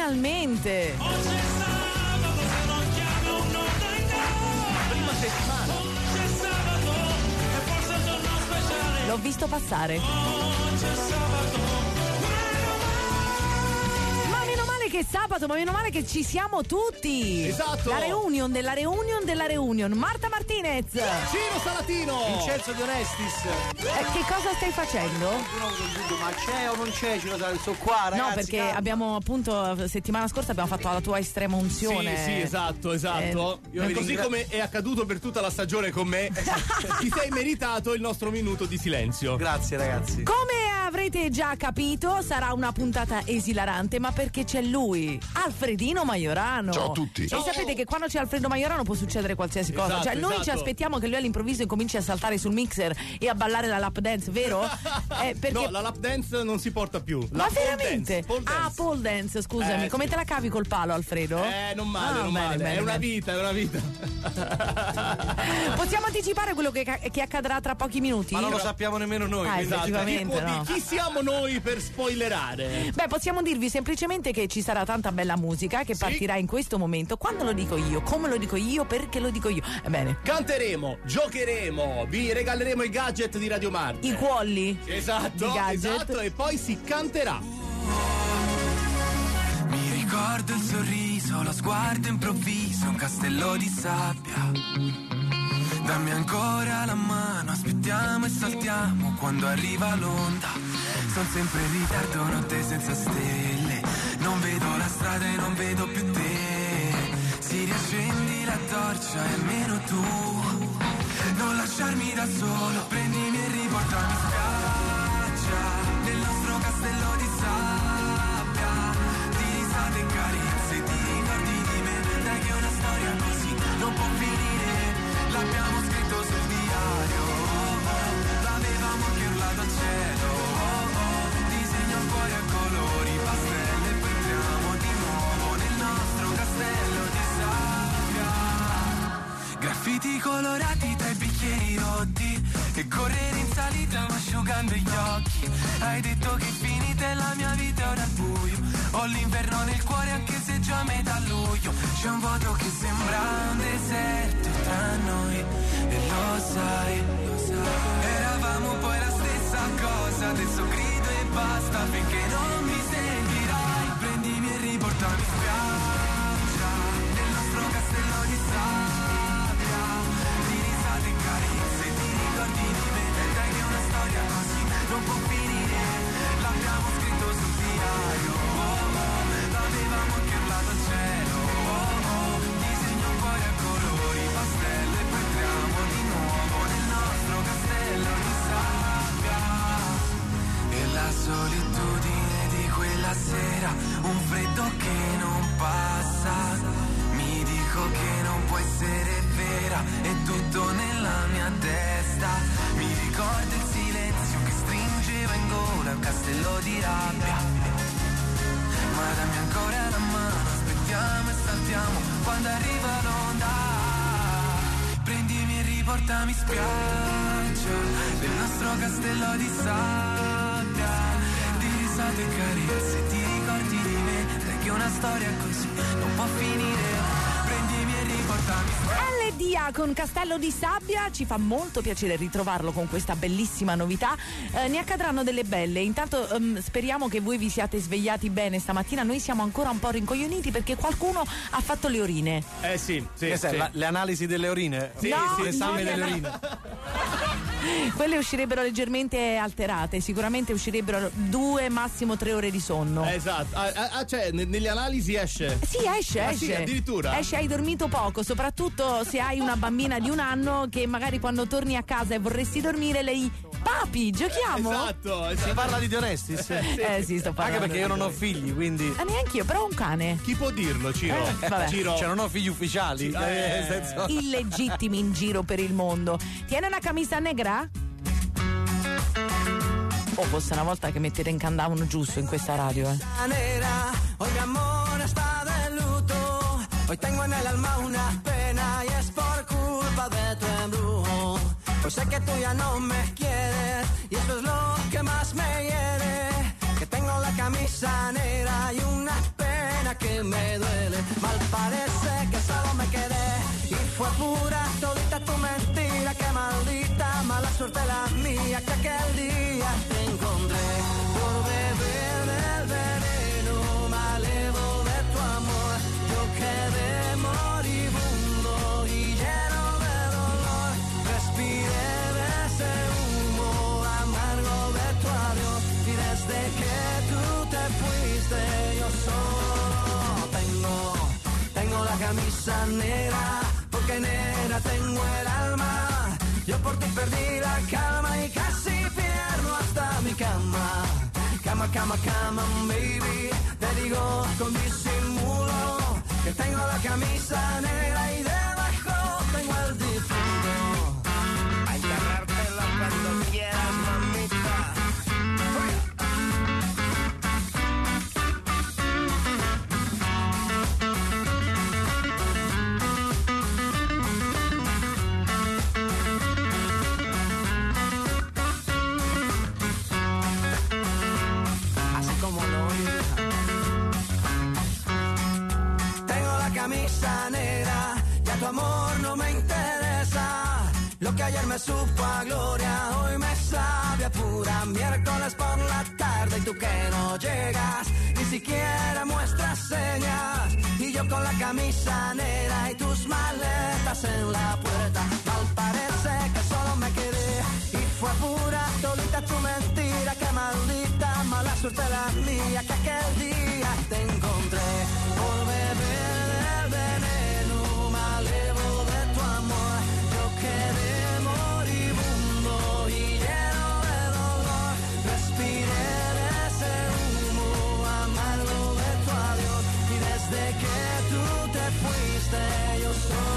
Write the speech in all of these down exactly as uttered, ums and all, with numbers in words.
finalmente. Prima settimana. L'ho visto passare. Che è sabato, ma meno male che ci siamo tutti. Esatto. La reunion della reunion della reunion. Marta Martinez, Ciro Salatino, Vincenzo Di Onestis. eh, che cosa stai facendo? Ma c'è o non c'è? Ciro Salatino, sono qua, ragazzi. No, perché calma. abbiamo appunto settimana scorsa abbiamo fatto la tua estrema unzione. Sì, sì, esatto, esatto. Eh, Io così come è accaduto per tutta la stagione con me, ti sei meritato il nostro minuto di silenzio. Grazie, ragazzi. Come avrete già capito, sarà una puntata esilarante, ma perché c'è lui, Alfredino Majorano. Ciao a tutti. E Ciao. sapete che quando c'è Alfredo Majorano può succedere qualsiasi cosa. Esatto, Cioè noi esatto. ci aspettiamo che lui all'improvviso incominci a saltare sul mixer e a ballare la lap dance, vero? Eh, perché... No, la lap dance non si porta più. Ma La pole veramente? dance, pole dance. Ah, pole dance, scusami. Eh, Come sì. te la cavi col palo, Alfredo? Eh, non male, Ah, non bene, male. bene, è una bene. vita, è una vita. Possiamo anticipare quello che, che accadrà tra pochi minuti? Ma non lo sappiamo nemmeno noi. Ah, quindi- Esatto. Chi, effettivamente, può no. dire- chi siamo noi per spoilerare? Beh, possiamo dirvi semplicemente che ci sarà tanta bella musica che Sì. partirà in questo momento. Quando lo dico io, come lo dico io, perché lo dico io. Ebbene, Canteremo, giocheremo, vi regaleremo i gadget di Radio Marte. i cuolli. Esatto, I gadget. esatto, e poi si canterà. Mi ricordo il sorriso, lo sguardo improvviso, un castello di sabbia. Dammi ancora la mano, aspettiamo e saltiamo quando arriva l'onda. Sono sempre in ritardo, notte senza stelle. Non vedo la strada e non vedo più te. Si riaccendi la torcia e almeno tu non lasciarmi da solo. Prendimi e riportami in spiaggia, nel nostro castello di sabbia. Di risate e carezze, ti ricordi di me. Dai che una storia così non può finire. L'abbiamo scritto sul diario, oh, oh. L'avevamo anche urlato al cielo, oh, oh. Disegno il cuore a colori, pastelle e poi entriamo di nuovo nel nostro castello di sabbia. Graffiti colorati tra i bicchieri rotti e correre in salita ma asciugando gli occhi. Hai detto che è finita la mia vita, ora è buio. Ho l'inverno nel cuore anche se già metà luglio. C'è un vuoto che sembra un deserto tra noi e lo sai, lo sai. Eravamo poi la stessa cosa, adesso grido e basta finché non mi sentirai. Prendimi e riportami in spiaggia, nel nostro castello di sabbia. Di risate e carezze, ti ricordi di me. Dai che una storia così non può finire. L'abbiamo scritto sul diario, oh, oh. L'avevamo anche urlato al cielo, oh, oh. Disegno un cuore a colori, pastelle e poi entriamo di nuovo nel nostro castello di sabbia. E la solitudine di quella sera, un freddo che non passa. Mi dico che non può essere vera, è tutto nella mia testa. Mi ricordo il silenzio che stringeva in gola un castello di rabbia. Ma dammi ancora la mano, aspettiamo e saltiamo quando arriva l'onda. Prendimi e riportami in spiaggia, nel nostro castello di sabbia. Di risate e carezze, ti ricordi di me. Dai che una storia così non può finire. Prendimi e riportami in spiaggia. L D A con Castello di Sabbia, ci fa molto piacere ritrovarlo con questa bellissima novità. Eh, ne accadranno delle belle. Intanto ehm, speriamo che voi vi siate svegliati bene stamattina. Noi siamo ancora un po' rincoglioniti perché qualcuno ha fatto le urine. Eh sì, sì, Che sai, sì. la- le analisi delle urine? Sì, No, sì, l'esame no, delle no. urine. Quelle uscirebbero leggermente alterate, sicuramente uscirebbero due, massimo tre ore di sonno. Esatto. Ah, ah, ah, cioè, ne- nelle analisi esce. Sì, esce, Ah, esce. sì, addirittura? Esce, hai dormito poco, soprattutto se hai una bambina di un anno che magari quando torni a casa e vorresti dormire lei, papi, giochiamo? Esatto, Si esatto. parla di Di Onestis? Eh sì, sto parlando. Anche perché io non ho di- figli, quindi. Ah, neanche io, però ho un cane. Chi può dirlo, Ciro? Eh, vabbè. Ciro. Cioè, non ho figli ufficiali. Eh. nel senso- Illegittimi in giro per il mondo. Tiene una camicia negra? Oh, fosse una volta che me te incandavano giusto in questa radio, eh. Nera, hoy mi amor está de luto. Hoy tengo en el alma una pena y es por culpa de tu embrujo. Pues sé que tú ya no me quieres y eso es lo que más me hiere. Que tengo la camisa negra y una pena pena que me duele. Mal parece que solo me quedé y fue pura todita tu mentira. Que maldita mala suerte la mía que aquel día te encontré por beber del veneno malevo de tu amor. Yo quedé moribundo y lleno de dolor. Respiré de ese humo amargo de tu adiós y desde que tú te fuiste yo solo tengo, tengo la camisa negra porque negra tengo el alma. Yo por ti perdí la calma y casi pierdo hasta mi cama. Cama, cama, cama, baby. Te digo con disimulo que tengo la camisa negra y debajo tengo el difunto. Hay que agarrártela cuando quieras, mamita. Camisa negra, ya tu amor no me interesa. Lo que ayer me supo a gloria, hoy me sabe a pura. Miércoles por la tarde y tú que no llegas, ni siquiera muestras señas. Y yo con la camisa negra y tus maletas en la puerta. Mal parece que solo me quedé y fue pura todita tu mentira. Que maldita mala suerte la mía que aquel día te encontré por beber veneno malevo de tu amor. Yo quedé moribundo y lleno de dolor. Respiré de ese humo amargo de tu adiós y desde que tú te fuiste yo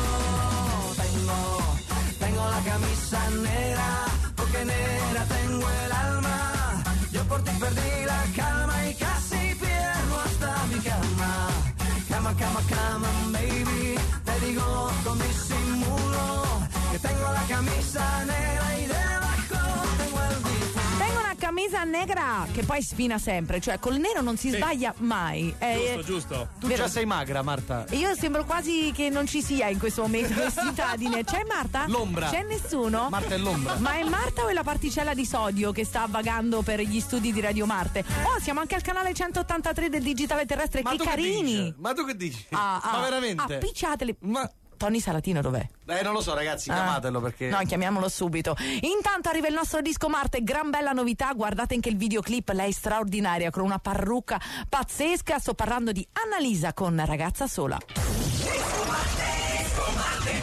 solo tengo, tengo la camisa negra porque negra tengo el alma. Yo por ti perdí la calma y casi pierdo hasta mi cama. Cama, cama, cama, baby. Te digo con disimulo que tengo la camisa negra y debajo tengo el difunto. Tengo una camisa negra che poi sfina sempre, cioè col nero non si Sì. sbaglia mai. Giusto, giusto. Tu già sei magra, Marta. Io sembro quasi che non ci sia in questo momento quest'itadine. C'è Marta? L'ombra. C'è nessuno? Marta è l'ombra. Ma è Marta o è la particella di sodio che sta vagando per gli studi di Radio Marte? Oh, siamo anche al canale centottantatré del digitale terrestre. Ma che tu carini! Che dici? Ma tu che dici? Ah, ah, Ma veramente? Appicciateli. Ma Tony Salatino dov'è? eh, non lo so, ragazzi, Ah. chiamatelo perché. No, chiamiamolo subito. Intanto arriva il nostro disco Marte, gran bella novità. Guardate anche il videoclip, lei è straordinaria con una parrucca pazzesca. Sto parlando di Annalisa con Ragazza Sola. Disco Marte, Disco Marte.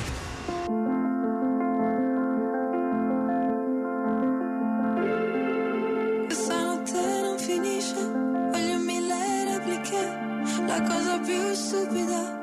Questa notte non finisce, voglio mille repliche, la cosa più stupida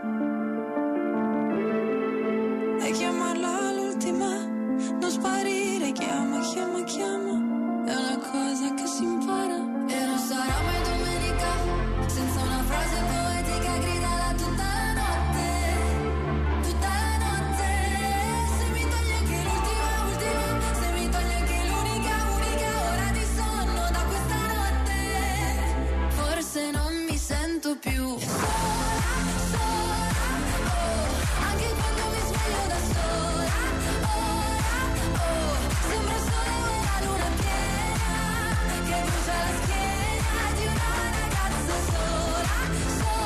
è chiamarla l'ultima, non sparire, chiama, chiama, chiama, è una cosa che si impara. E non sarà mai domenica senza una frase poetica gridala tutta la notte, tutta la notte. Se mi togli anche l'ultima, ultima, se mi togli anche l'unica, unica ora di sonno da questa notte, forse non mi sento più sola, sola, oh, anche quando mi sveglio da sola, ora, oh, sembra il sole o la luna piena che brucia la schiena di una ragazza sola, sola.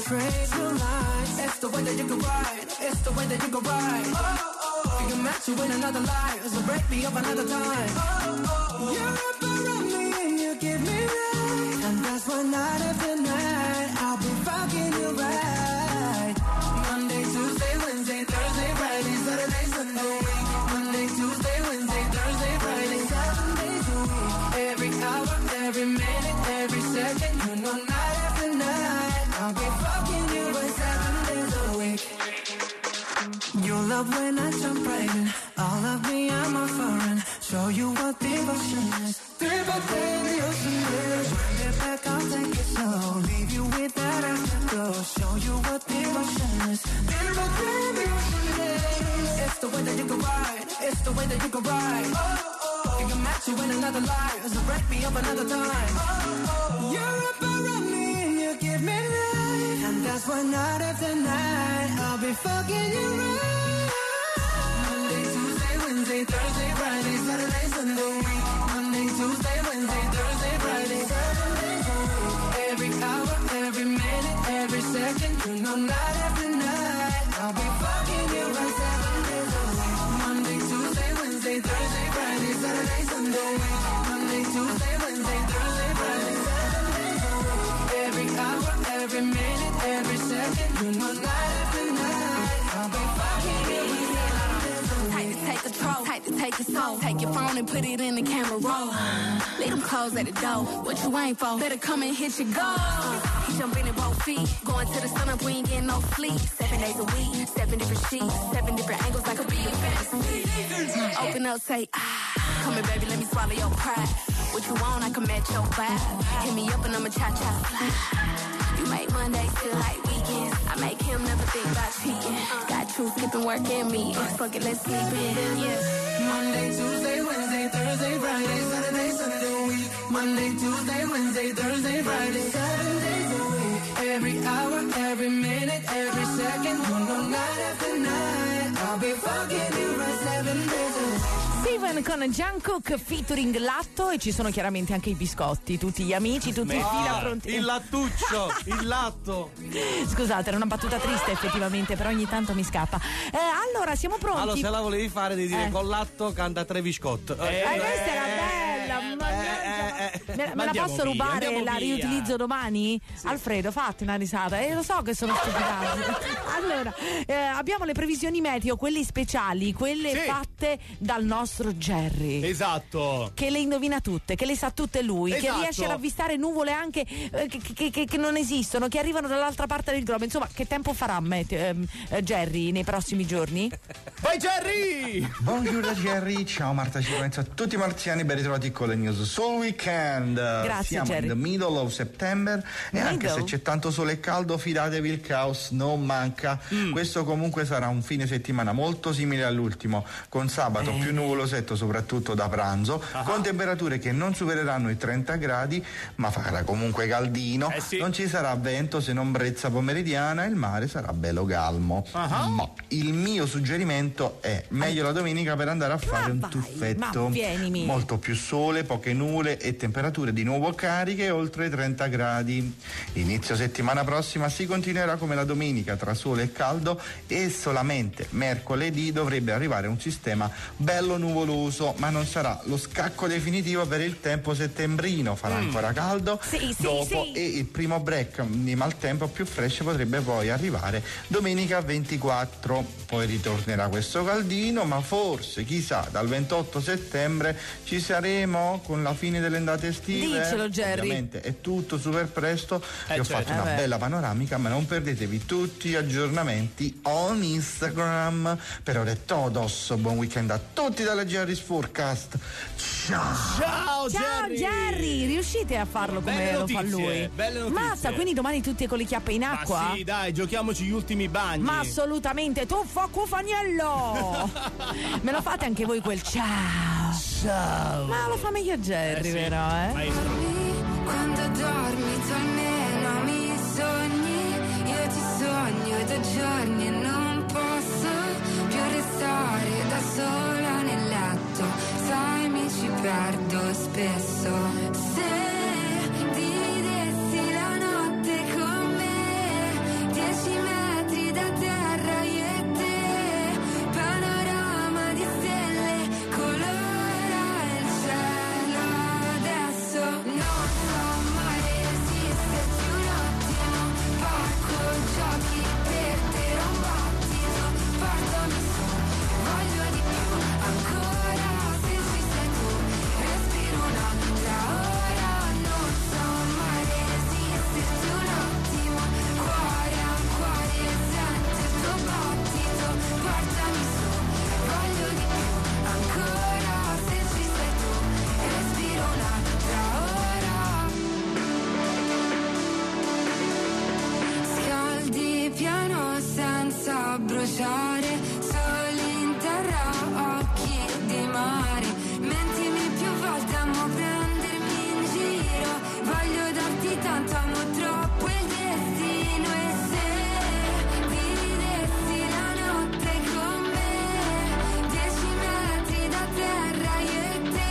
trade your lines. It's the way that you can ride. It's the way that you can ride. Oh, oh. You can match you in another life, so break me up another time. Oh, oh. You're up around me and you give me right, and that's why night after night I'll be fucking you right. Monday, Tuesday, Wednesday, Thursday, Friday, Saturday, Sunday. Monday, Tuesday, Wednesday, Thursday, Friday, seven days a week. Every hour, every minute, every second, you know night after night I'll be fucking you by seven days a week. You love when I jump right in. All of me, I'm a foreign. Show you what devotion is. Devote the ocean is. Bring it back, I'll take it slow. Leave you with that afterglow. Show you what devotion is. Devote the ocean is. It's the way that you can ride. It's the way that you can ride. Oh, oh. You can match you in another life, so break me up another time. Oh, oh. You're up around me and you give me life, and that's why night after night I'll be fucking you right. Monday, Tuesday, Wednesday, Thursday, Friday, Saturday, Sunday. Monday, Tuesday, Wednesday, Thursday, Friday, seven days a week. Every hour, every minute, every second, you know night after night I'll be fucking you right seven days a week. Monday, Tuesday, Wednesday, Thursday, Friday, Saturday, Sunday. Monday, Tuesday, Wednesday, Thursday, Friday, seven days a week. Every hour, every minute, every second, you know night after night I'll be fucking you right seven days a week. Take to take control, take to take it slow. Take your phone and put it in the camera roll. Leave them clothes at the door. What you ain't for? Better come and hit your goal. He jumping in both feet, going to the sun up, we ain't getting no sleep. Seven days a week, seven different sheets, seven different angles, like a be a fantasy. Open up, say ah, come here, baby, let me swallow your pride. What you want, I can match your vibe. Hit me up and I'ma cha cha fly. You make Mondays feel like weekends. I make him never think about cheating. Got you skipping work and me. Fuck it, let's sleep in, yeah. Monday, Tuesday, Wednesday, Thursday, Friday, Saturday, Sunday week. Monday, Tuesday, Wednesday, Thursday, Friday, seven days a week. Every hour, every minute, every second, you know night after night I'll be fucking you right seven days a week. Steven con Jungkook featuring Latto, e ci sono chiaramente anche i biscotti, tutti gli amici, tutti in fila pronti. Il lattuccio, il latto. Scusate, era una battuta triste effettivamente, però ogni tanto mi scappa. Eh, allora, siamo pronti. Allora, se la volevi fare devi dire Eh. con latto canta Travis Scott. Eh, questa era bella, mannaggia. me, me la andiamo posso via, rubare e andiamo la via. riutilizzo domani? Alfredo, fatti una risata. E eh, lo so che sono stupidaggine. Allora, eh, abbiamo le previsioni meteo, quelle speciali, quelle Sì. fatte dal nostro Jerry. Esatto. Che le indovina tutte, che le sa tutte lui, Esatto. che riesce ad avvistare nuvole anche eh, che, che- che- che non esistono, che arrivano dall'altra parte del globo. Insomma, che tempo farà meteo, ehm, eh, Jerry nei prossimi giorni? Vai Jerry! Buongiorno Jerry, ciao Marta Cirenza, a tutti i marziani, ben ritrovati con le news sul weekend. Grazie, Siamo Jerry. in the middle of September e anche Middle? se c'è tanto sole e caldo, fidatevi, il caos non manca. Mm. Questo comunque sarà un fine settimana molto simile all'ultimo, con sabato Eh. più nuvolosetto soprattutto da pranzo, con temperature che non supereranno i trenta gradi, ma farà comunque caldino. Eh sì. Non ci sarà vento se non brezza pomeridiana e il mare sarà bello calmo. Ah. Ma il mio suggerimento è meglio la domenica per andare a fare un vai, tuffetto. ma vienimi. Molto più sole, poche nuvole e temperature di nuovo cariche oltre i trenta gradi. Inizio settimana prossima si continuerà come la domenica tra sole e caldo e solamente mercoledì dovrebbe arrivare un sistema bello nuvoloso, ma non sarà lo scacco definitivo per il tempo settembrino. Farà ancora caldo Sì, sì, dopo sì. e il primo break di maltempo più fresh potrebbe poi arrivare domenica ventiquattro. Poi ritornerà questo caldino, ma forse chissà dal ventotto settembre ci saremo con la fine delle ondate estive. Dicelo, Jerry. Ovviamente è tutto super presto. Vi ho certo. fatto una Eh beh. bella panoramica, ma non perdetevi tutti gli aggiornamenti on Instagram. Per ora è todos, buon weekend a tutti dalla Jerry's Forecast. Ciao! Ciao, Ciao Jerry. riuscite a farlo come Belle lo notizie, fa lui? belle notizie. Mazza, quindi domani tutti con le chiappe in Ma acqua? sì, dai, giochiamoci gli ultimi bagni. Ma assolutamente, tuffo cufagnello! Me lo fate anche voi quel ciao? Ciao. Ma lo fa meglio Jerry, Eh sì. vero, eh? Maestro. Quando dormi tu almeno mi sogni, io ti sogno da giorni e non posso più restare da sola nel letto, sai mi ci perdo spesso. Se dividessi la notte con me, bruciare, soli in terra, occhi di mare. Mentimi più volte, amo prendermi in giro. Voglio darti tanto, amo troppo il destino. E se dividessi la notte con me, dieci metri da terra io e te,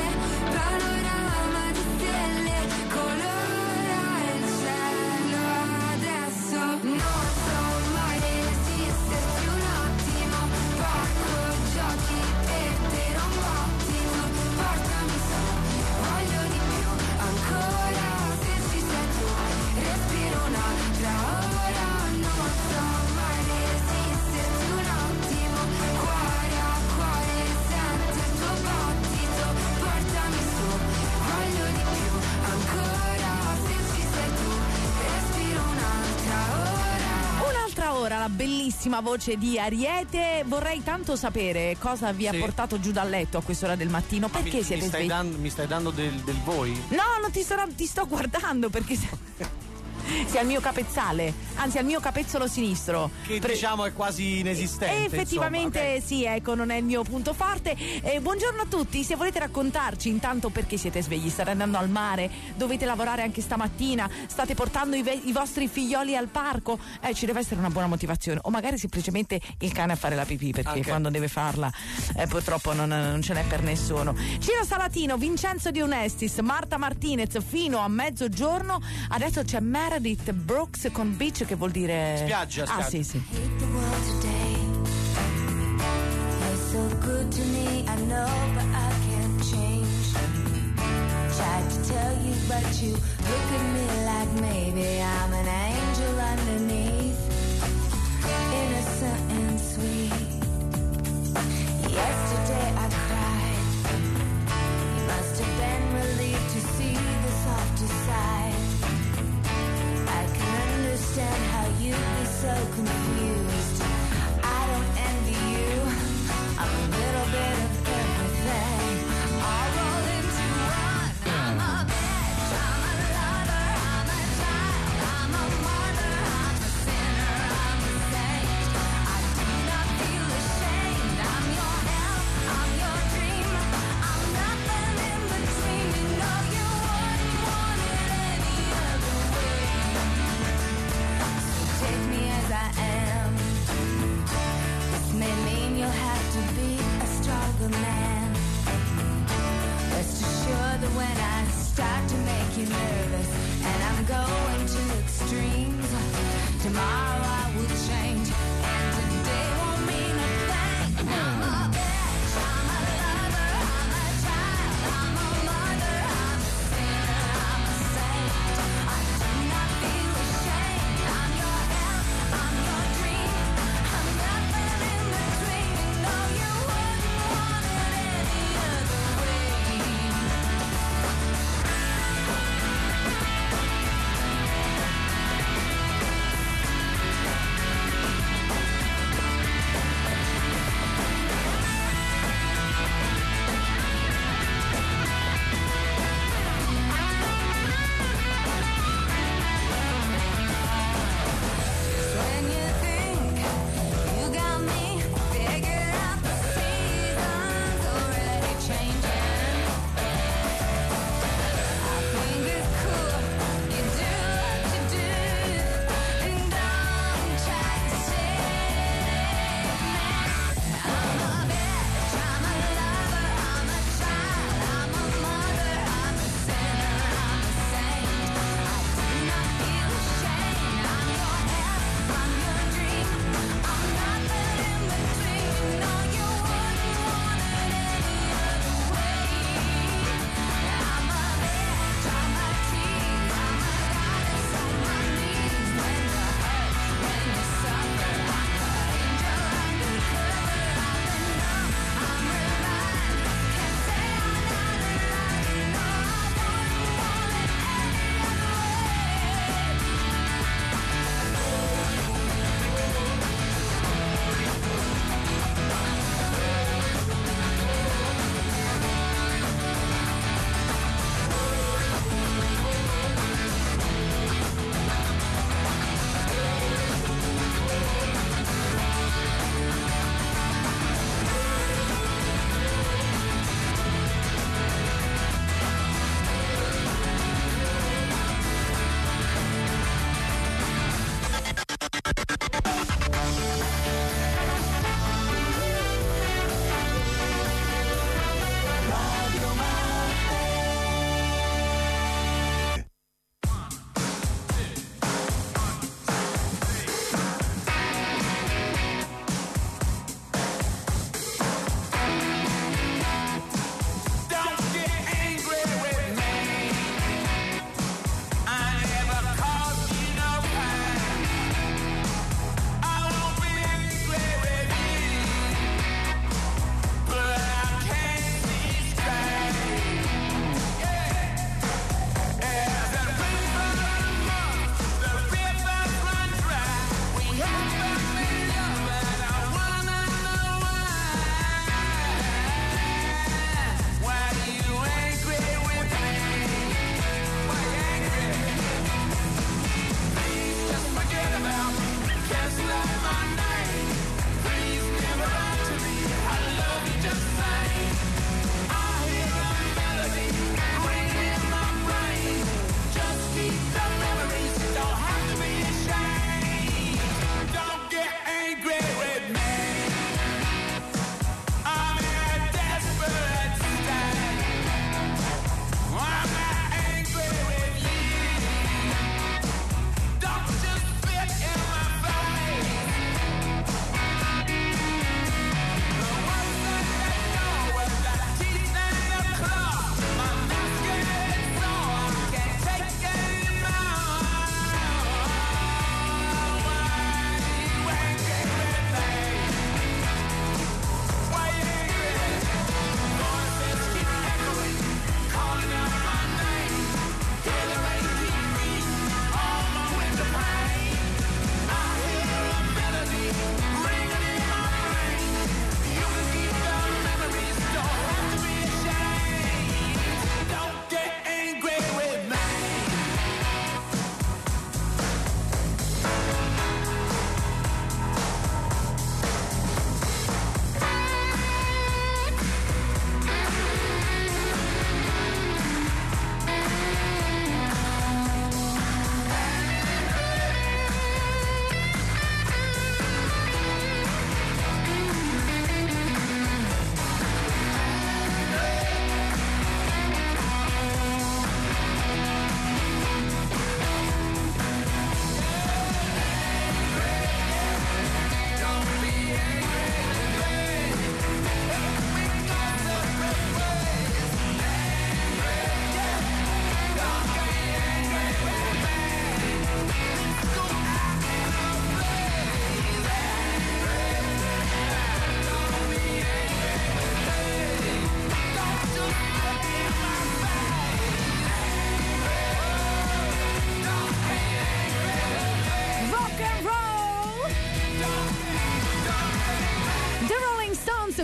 panorama di stelle, colora il cielo adesso. Non so mai resisterti un attimo, porco giochi per te non bottino, portami su, voglio di più, ancora se ci sei tu, respiro un'altra ora. Non so mai resisterti un attimo, cuore a cuore sento il tuo battito, portami su, voglio di più, ancora se ci sei tu, respiro un'altra ora. Un'altra ora, la bellissima voce di Ariete. Vorrei tanto sapere cosa vi ha Sì. portato giù dal letto a quest'ora del mattino. Ma Perché mi, siete mi stai svegli? dando, mi stai dando del, del voi? No, non ti, sto, ti sto guardando perché sei, sei al mio capezzale, anzi al mio capezzolo sinistro. Che Pre- diciamo è quasi inesistente. Effettivamente insomma, ok. sì, ecco, non è il mio punto forte. Eh, buongiorno a tutti, se volete raccontarci intanto perché siete svegli, state andando al mare, dovete lavorare anche stamattina, state portando i, ve- i vostri figlioli al parco, eh, ci deve essere una buona motivazione, o magari semplicemente il cane a fare la pipì, perché Anche. quando deve farla eh, purtroppo non, non ce n'è per nessuno. Ciro Salatino, Vincenzo Di Onestis, Marta Martinez fino a mezzogiorno. Adesso c'è Meredith Brooks con Beach, che vuol dire Spiaggia, Ah spiaggia. sì sì. hate the world today. You're so good to me, I know, but I can't change. Tried to tell you, but you look at me like maybe I'm an angel underneath, innocent and sweet. Yesterday I cried. You must have been relieved to see the softer side. I can understand how you'd be so confused. I don't envy you. I'm a little bit of everything, all rolled into one. I'm a bitch, I'm a lover, I'm a child, I'm a mother, I'm a sinner, I'm a saint. I do not feel ashamed. I'm your hell, I'm your dream. I'm nothing in between. You know you wouldn't want it any other way. Take me as I am. This may mean you'll have to be a stronger man. Rest assured that when I start to make you nervous and I'm going to extremes, tomorrow I will change and today won't mean a thing. I'm a bitch, I'm a lover, I'm a child, I'm a mother, I'm a sinner, I'm a saint. I do not feel ashamed. I'm your hell, I'm your dream. I'm nothing in between. You know you wouldn't want it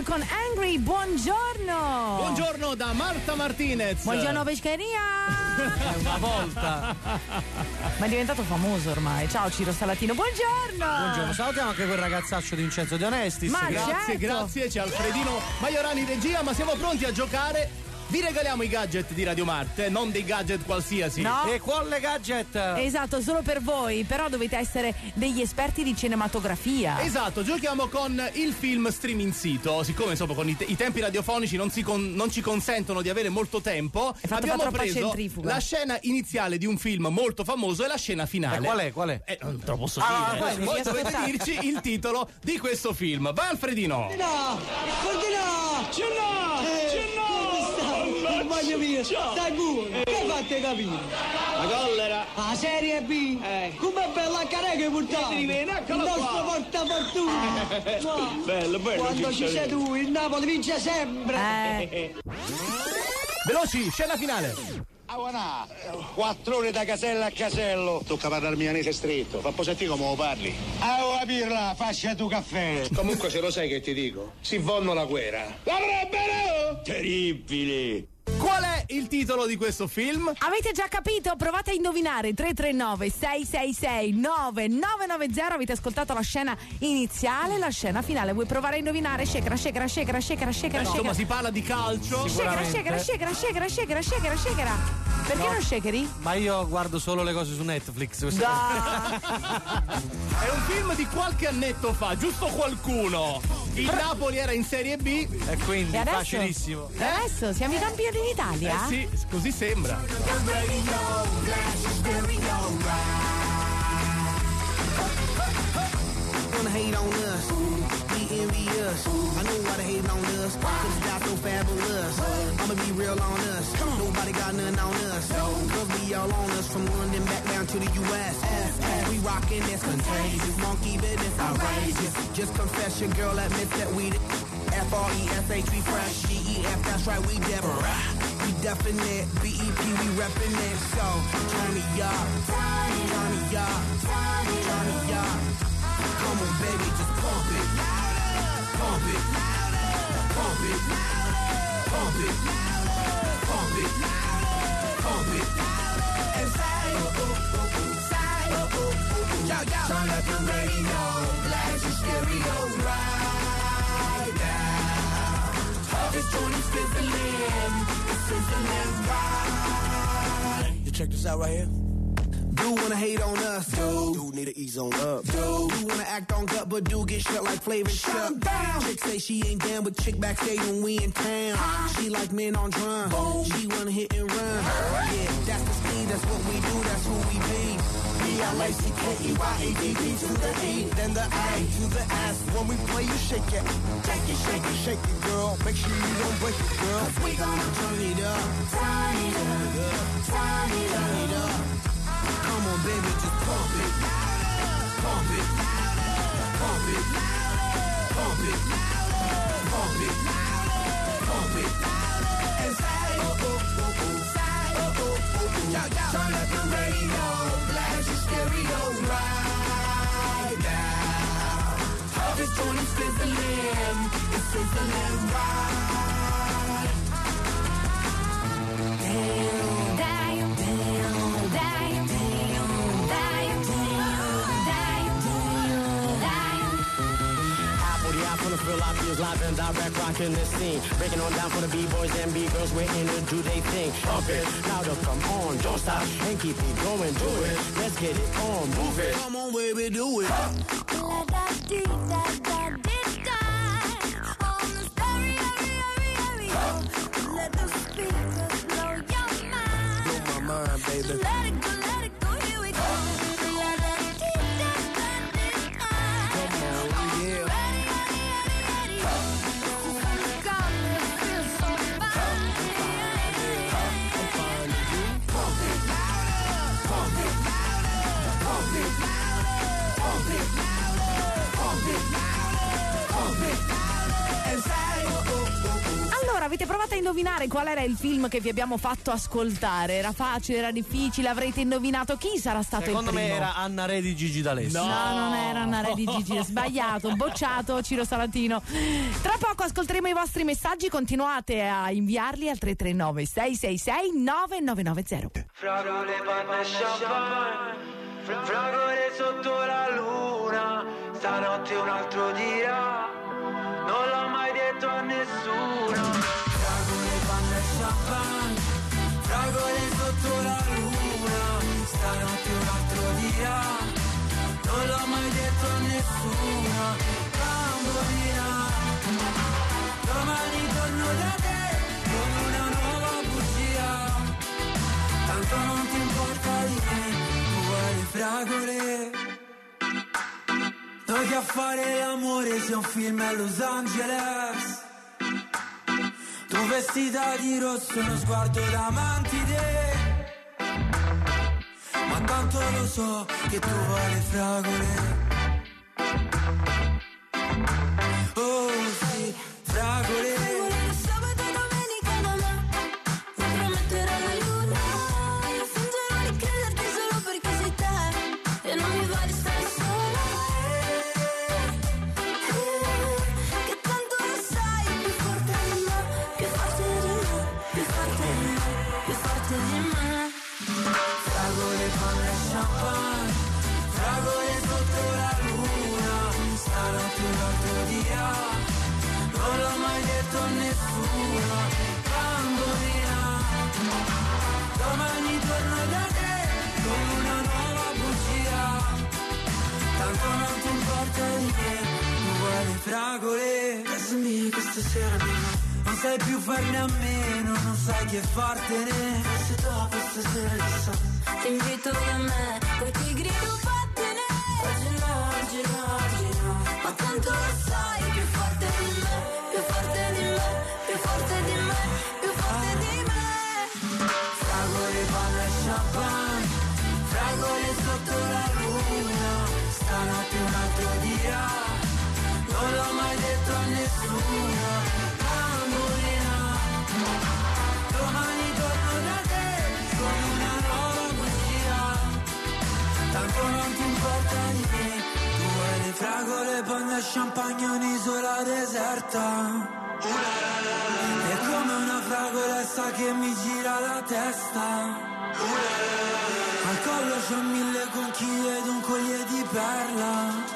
con Angry. Buongiorno. Buongiorno da Marta Martinez. Buongiorno Pescheria. Una volta. Ma è diventato famoso ormai. Ciao Ciro Salatino, buongiorno. Buongiorno, salutiamo anche quel ragazzaccio di Vincenzo De Onestis. Ma Grazie, certo. grazie, c'è Alfredino Maiorani in regia, ma siamo pronti a giocare. Vi regaliamo i gadget di Radio Marte, non dei gadget qualsiasi. No. E quale gadget? Esatto, solo per voi, però dovete essere degli esperti di cinematografia. Esatto, giochiamo con il film streaming sito. Siccome insomma con i, te- i tempi radiofonici non, si con- non ci consentono di avere molto tempo, È fatto abbiamo fa troppa preso centrifuga. la scena iniziale di un film molto famoso e la scena finale. E qual è? Qual è? Eh, non te lo posso Ah, dire. vai, Voi devi dovete ascoltare. dirci il titolo di questo film. Vai Alfredino! No! Cordino! Ce l'ho! Ce l'ho! Voglio via! Stai buono! Che fate capire? La collera. La Serie B! Eh. Com'è bella la carega che portate! Vedi, vedi, Il eccola nostro qua. portafortuna! No. Bello, bello, Quando ci Cicciolino. sei tu, il Napoli vince sempre! Eh, Veloci, scena finale! Awanà, quattro ore da casella a casello. Tocca parlare milanese stretto. Fa sentire come lo parli. Ah, oh, pirla, fascia tu caffè. Comunque se lo sai che ti dico. Si vonno la guerra. L'avrebbero! Terribile. Qual è il titolo di questo film? avete già capito? Provate a indovinare. Tre tre nove sei sei sei nove nove nove zero. Avete ascoltato la scena iniziale, la scena finale. Vuoi provare a indovinare? Shakera, shakera, shakera, shakera, shakera, Insomma, shakera. si parla di calcio. Shakera, shakera, shakera, shakera, shakera, shakera, shakera. Perché No. non shakeri? Ma io guardo solo le cose su Netflix. Da. È un film di qualche annetto fa, giusto qualcuno. Il Napoli era in Serie B. E quindi E adesso? facilissimo. E adesso siamo i campioni d'Italia? Eh sì, così sembra. Wanna hate on us, be envious. I know why they hating on us, cause it's not so fabulous. I'ma be real on us, nobody got nothing on us. Cause we all on us, from London back down to the U S We rockin' this contagious, monkey business outrageous. Just confess your girl admits that we the F R E S H, we fresh, G E F, that's right, we Deborah. We definite, B E P, we reppin' it. So, turn me up, turn me up, turn me up. Come on, baby, just pump it. Pump it. Pump it. Pump it. Pump it. Pump it. And say, oh, oh, oh, say, oh, oh, oh. Yo, yo. Turn up the radio, blast your stereo right now. All this joint is fizzling, it's fizzling right. You check this out right here. Do wanna hate on us, do. Do need to ease on up, do. Do wanna act on gut, but do get shut like Flavor Chuck. Chick say she ain't down with chick backstage when we in town. She like men on drum. She wanna hit and run. Yeah, that's the speed, that's what we do, that's who we be. B L A C K E Y A D D to the E, then the A to the S. When we play, you shake it, shake it, shake it, shake it, girl. Make sure you don't break it, girl. 'Cause we gonna turn it up, turn it up, turn it up, turn it up. Come on, baby, just pump it. Pump it. Pump it. Pump it. Pump it. Pump it. And say, oh, oh, oh, oh. Say, oh, oh, oh, oh. Yo, yo. Turn up the radio, blast your stereo right now. All this joint is fizzling, it's fizzling right. Damn, damn, damn, damn, damn, damn, damn, damn, damn. Apple, the apple, the feel like feels live and direct, rocking this scene. Breaking on down for the B-boys and B-girls, we're in to do they thing. Pump it, louder, come on, don't stop, and keep it going, do it. Let's get it on, move it. Come on, baby, do it. Let the speakers blow your mind. Blow my mind, baby. Let it go, let it go, here we go. Come on, yeah. Allora, avete provato a indovinare qual era il film che vi abbiamo fatto ascoltare? Era facile, era difficile, avrete indovinato chi sarà stato Secondo il primo? me era Anna Re di Gigi D'Alessio. No, no, non era Anna Re di Gigi, sbagliato, bocciato Ciro Salatino. Tra poco ascolteremo i vostri messaggi, continuate a inviarli al tre tre nove sei sei sei nove nove nove zero. Fragole, panna e champagne, fragole sotto la luna, stanotte un altro dirà, non l'ho mai detto a nessuno. Fragole, panna e champagne, fragole sotto la luna, stanotte un altro dirà, non l'ho mai detto a nessuno. Bambolina, domani torno da te con una nuova bugia, tanto non ti importa di me, uguale fragole. Noi che a fare l'amore sia un film a Los Angeles, tu vestita di rosso, uno sguardo da mantide, ma tanto lo so che tu vuoi le fragole. Oh sì, fragole. Fragole sabato e domenica da me, mi prometterò la luna, io fingerò di crederti solo perché sei te, e non mi va di stare sola, che tanto lo sai, più forte di me, più forte di me, più forte di me, più forte di me. Fragole, panna e champagne, fragole sotto la luna, stanotte un altro dia, non l'ho mai detto a nessuno. Bambolina, domani torno da te con una nuova bugia, tanto non ti importa di me, uguale fragole. Casa mia questa sera non sai più farne a meno, non sai che fartene, se dopo stasera chissà Ti invito da me, poi ti grido vattene, oggi no, oggi no, oggi no, ma tanto lo sai, più forte di me, più forte di me, più forte di me, più forte di me. Fragole, panna e champagne, fragole sotto la luna, stanotte un altro dia, non l'ho mai detto a nessuno. Bambolina, domani torno da te con una nuova bugia, tanto non ti importa di me, tu vuoi le fragole, panna e champagne, un'isola deserta, è come una fragolessa che mi gira la testa, al collo c'ho mille conchiglie ed un collier di perla,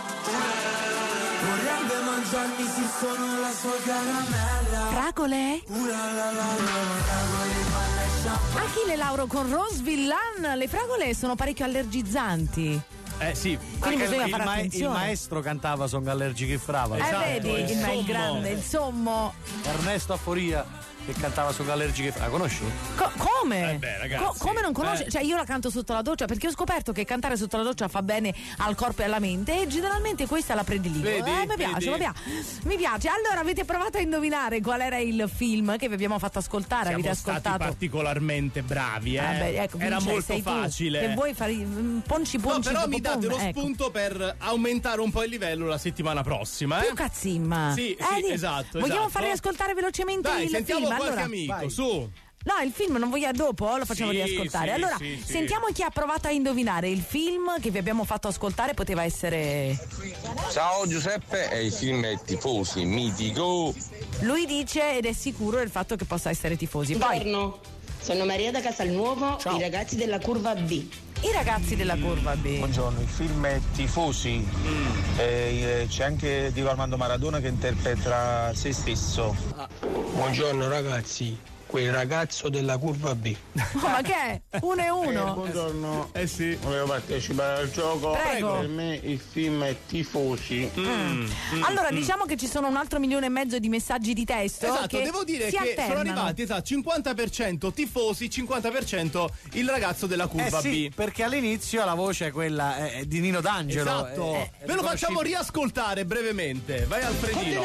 vorrebbe mangiarmi se sono la sua caramella. Fragole? Uh la la la la, fragole, panna e champagne. Achille Lauro con Rose Villan, le fragole sono parecchio allergizzanti. Eh sì, Quindi bisogna il, fare ma- il attenzione. maestro cantava Sono allergiche e frava. Eh, Esatto, vedi, il il, il sommo. grande, il sommo. Ernesto Aforia che cantava Sono allergiche e frava, conosci? Co- come? Eh beh, ragazzi. Co- come non conosci? Eh. Cioè, io la canto sotto la doccia perché ho scoperto che cantare sotto la doccia fa bene al corpo e alla mente e generalmente questa la prediligo. Vedi? Eh, mi piace, Vedi? mi piace. Mi piace. Allora, avete provato a indovinare qual era il film che vi abbiamo fatto ascoltare? Siamo avete stati ascoltato? particolarmente bravi, eh. Vabbè, ecco, Era Vince, molto sei tu facile. che vuoi fare ponci No, ponci però dopo mi date pom, lo ecco. spunto per aumentare un po' il livello la settimana prossima, eh? Più cazzimma. Sì, Eh, sì, di- esatto, Vogliamo esatto. farvi ascoltare velocemente Dai, il sentiamo film? qualche Allora, amico, vai. su. no, il film non voglio dopo, lo facciamo Sì, riascoltare. sì, allora, sì, sì. sentiamo chi ha provato a indovinare il film che vi abbiamo fatto ascoltare. Poteva essere. Ciao Giuseppe, e il film è Tifosi, mitico. Lui dice ed è sicuro del fatto che possa essere tifosi. Poi, Buongiorno, sono Maria da Casalnuovo, Ciao. i ragazzi della curva B. i ragazzi della curva B. Buongiorno, il film è Tifosi, eh, c'è anche Diego Armando Maradona che interpreta se stesso. Buongiorno ragazzi, quel ragazzo della curva B. Oh, ma che è? Uno e uno. Eh, buongiorno, eh sì. volevo partecipare al gioco. Prego. Per me il film è Tifosi. Mm. Allora, diciamo che ci sono un altro milione e mezzo di messaggi di testo. Esatto, che devo dire si che alternano. sono arrivati esatto, cinquanta per cento tifosi, cinquanta per cento il ragazzo della curva Eh sì, B. perché all'inizio la voce è quella eh, di Nino D'Angelo. Esatto, eh, ve lo facciamo riascoltare brevemente. Vai Alfredino.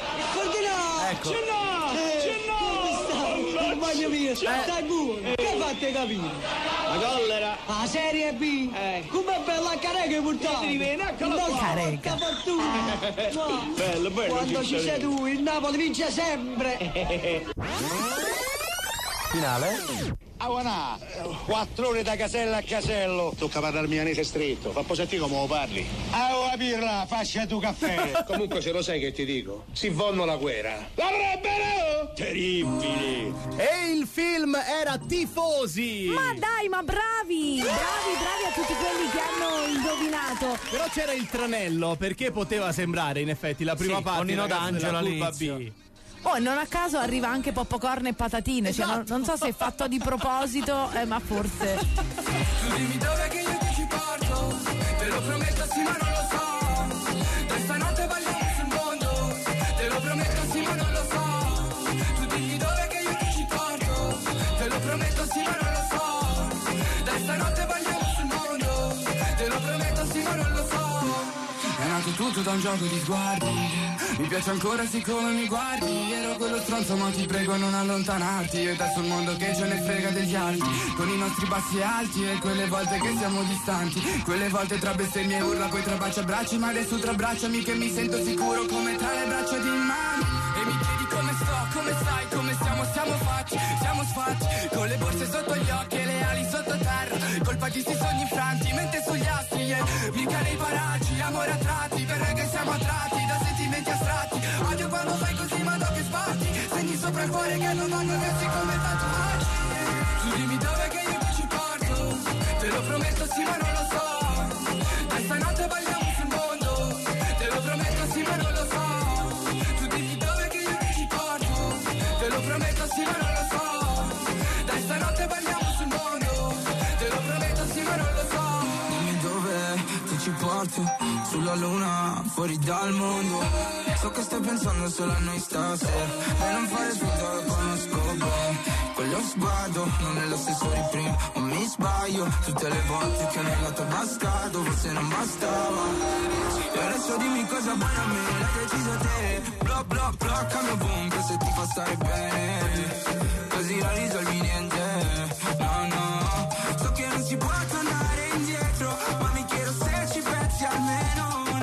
Cordino! Ecco. Ce n'ho! Ce n'ho! Compagno mio, stai buono! Che hai fatto te capito. La collera. La Serie B. Eh. Com'è bella Careca purtroppo. Eccolo qua. Careca. No. Bello, bello. Quando ci sei tu, il Napoli vince sempre. Finale? Avanà, quattro ore da casella a casello. Tocca parlarmi milanese stretto. Fa sentire come lo parli. Ah, oh, pirla, fascia tu caffè. Comunque se lo sai che ti dico. Si vonno la guerra. L'avrebbero! Terribili. E il film era Tifosi. Ma dai, ma bravi! Bravi, bravi a tutti quelli che hanno indovinato. Però c'era il tranello, perché poteva sembrare in effetti la prima Sì, parte con Nino della D'Angelo curva all'inizio. B. Oh, non a caso arriva anche popcorn e patatine, cioè, non, non so se è fatto di proposito, eh, ma forse. Tu dimmi dove che io ti ci porto, te lo prometto sì ma non lo so. Da stanotte balliamo sul mondo, te lo prometto sì ma non lo so. Tu dimmi dove che io ti ci porto, te lo prometto sì ma non lo so. Da stanotte balliamo sul mondo, te lo prometto sì ma non lo so. È nato tutto da un gioco di sguardi. Mi piace ancora siccome mi guardi. Ero quello stronzo ma ti prego non allontanarti. E adesso il mondo che ce ne frega degli altri, con i nostri bassi e alti. E quelle volte che siamo distanti, quelle volte tra bestemmie e urla, poi tra baci e abbracci. Ma adesso tra abbracciami che mi sento sicuro come tra le braccia di mani. E mi chiedi come sto, come stai, come stiamo, siamo fatti, siamo sfatti. Con le borse sotto gli occhi e le ali sotto terra, colpa di sti sogni infranti, mente sugli assi. Yeah. Mica nei paraggi, amore a tratti, perché siamo attratti da sentimenti astratti. Odio quando fai così, ma do che sbatti. Segni sopra il cuore che non vanno messi come tatuaggi. Tu dimmi dove che io ti ci porto, te lo prometto sì ma non lo so. Da stanotte balliamo sul mondo, te lo prometto sì ma non lo so. Tu dimmi dove che io ti ci porto, te lo prometto sì ma non lo so. Da stanotte balliamo sul mondo, te lo prometto sì ma non lo so. Dimmi dove ti ci porto, sulla luna, fuori dal mondo. So che stai pensando solo a noi stasera, e non fare finta che conosco bene. Quello sguardo non è lo stesso di prima, o mi sbaglio tutte le volte che nel lato bastardo forse non bastava. E adesso dimmi cosa vuoi a me, l'hai deciso te. Block, block, bloccami ovunque se ti fa stare bene, così non risolvi niente. No, no, so che non si può tornare indietro, ma mi chiedo se ci pensi almeno.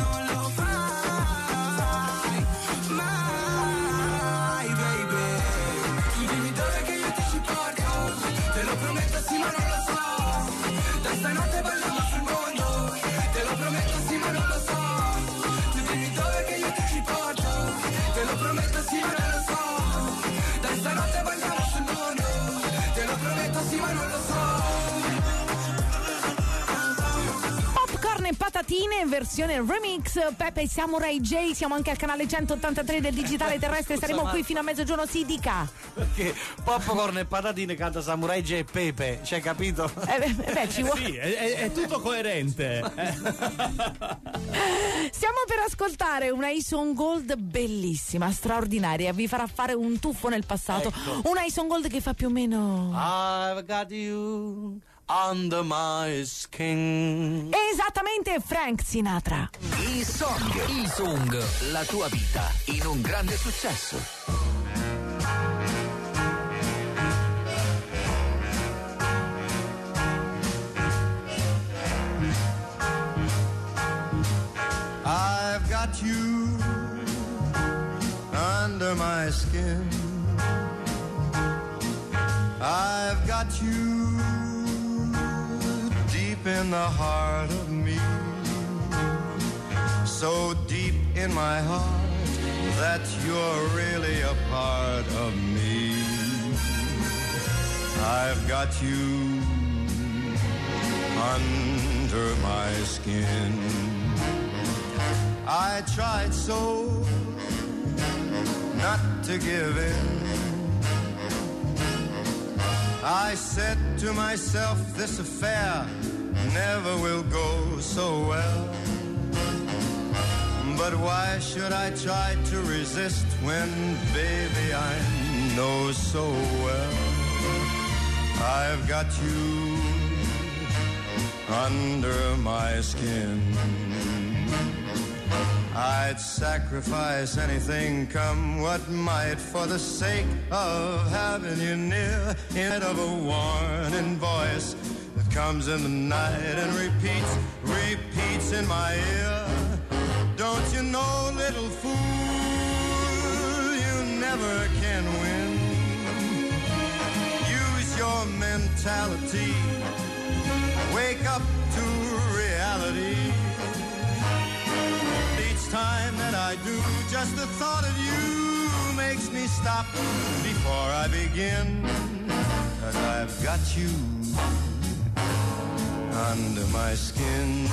Patatine in versione remix. Pepe e Samurai J, siamo anche al canale centottantatré del digitale terrestre, saremo qui fino a mezzogiorno. Si dica perché popcorn e patatine canta Samurai J e Pepe, c'hai capito? Eh beh, beh, ci vuole. Sì, è, è tutto coerente. Stiamo per ascoltare una Ison Gold bellissima, straordinaria, vi farà fare un tuffo nel passato. Ecco. Una Ison Gold che fa più o meno I've got you under my skin. Esattamente, Frank Sinatra. I Song, I Song, la tua vita in un grande successo. I've got you under my skin. I've got you deep in the heart of me, so deep in my heart that you're really a part of me. I've got you under my skin. I tried so not to give in. I said to myself, this affair never will go so well. But why should I try to resist when, baby, I know so well I've got you under my skin. I'd sacrifice anything, come what might, for the sake of having you near. Instead of a warning voice that comes in the night and repeats, repeats in my ear. Don't you know, little fool, you never can win. Use your mentality, wake up to reality. Each time that I do, just the thought of you makes me stop before I begin. 'Cause I've got you under my skin.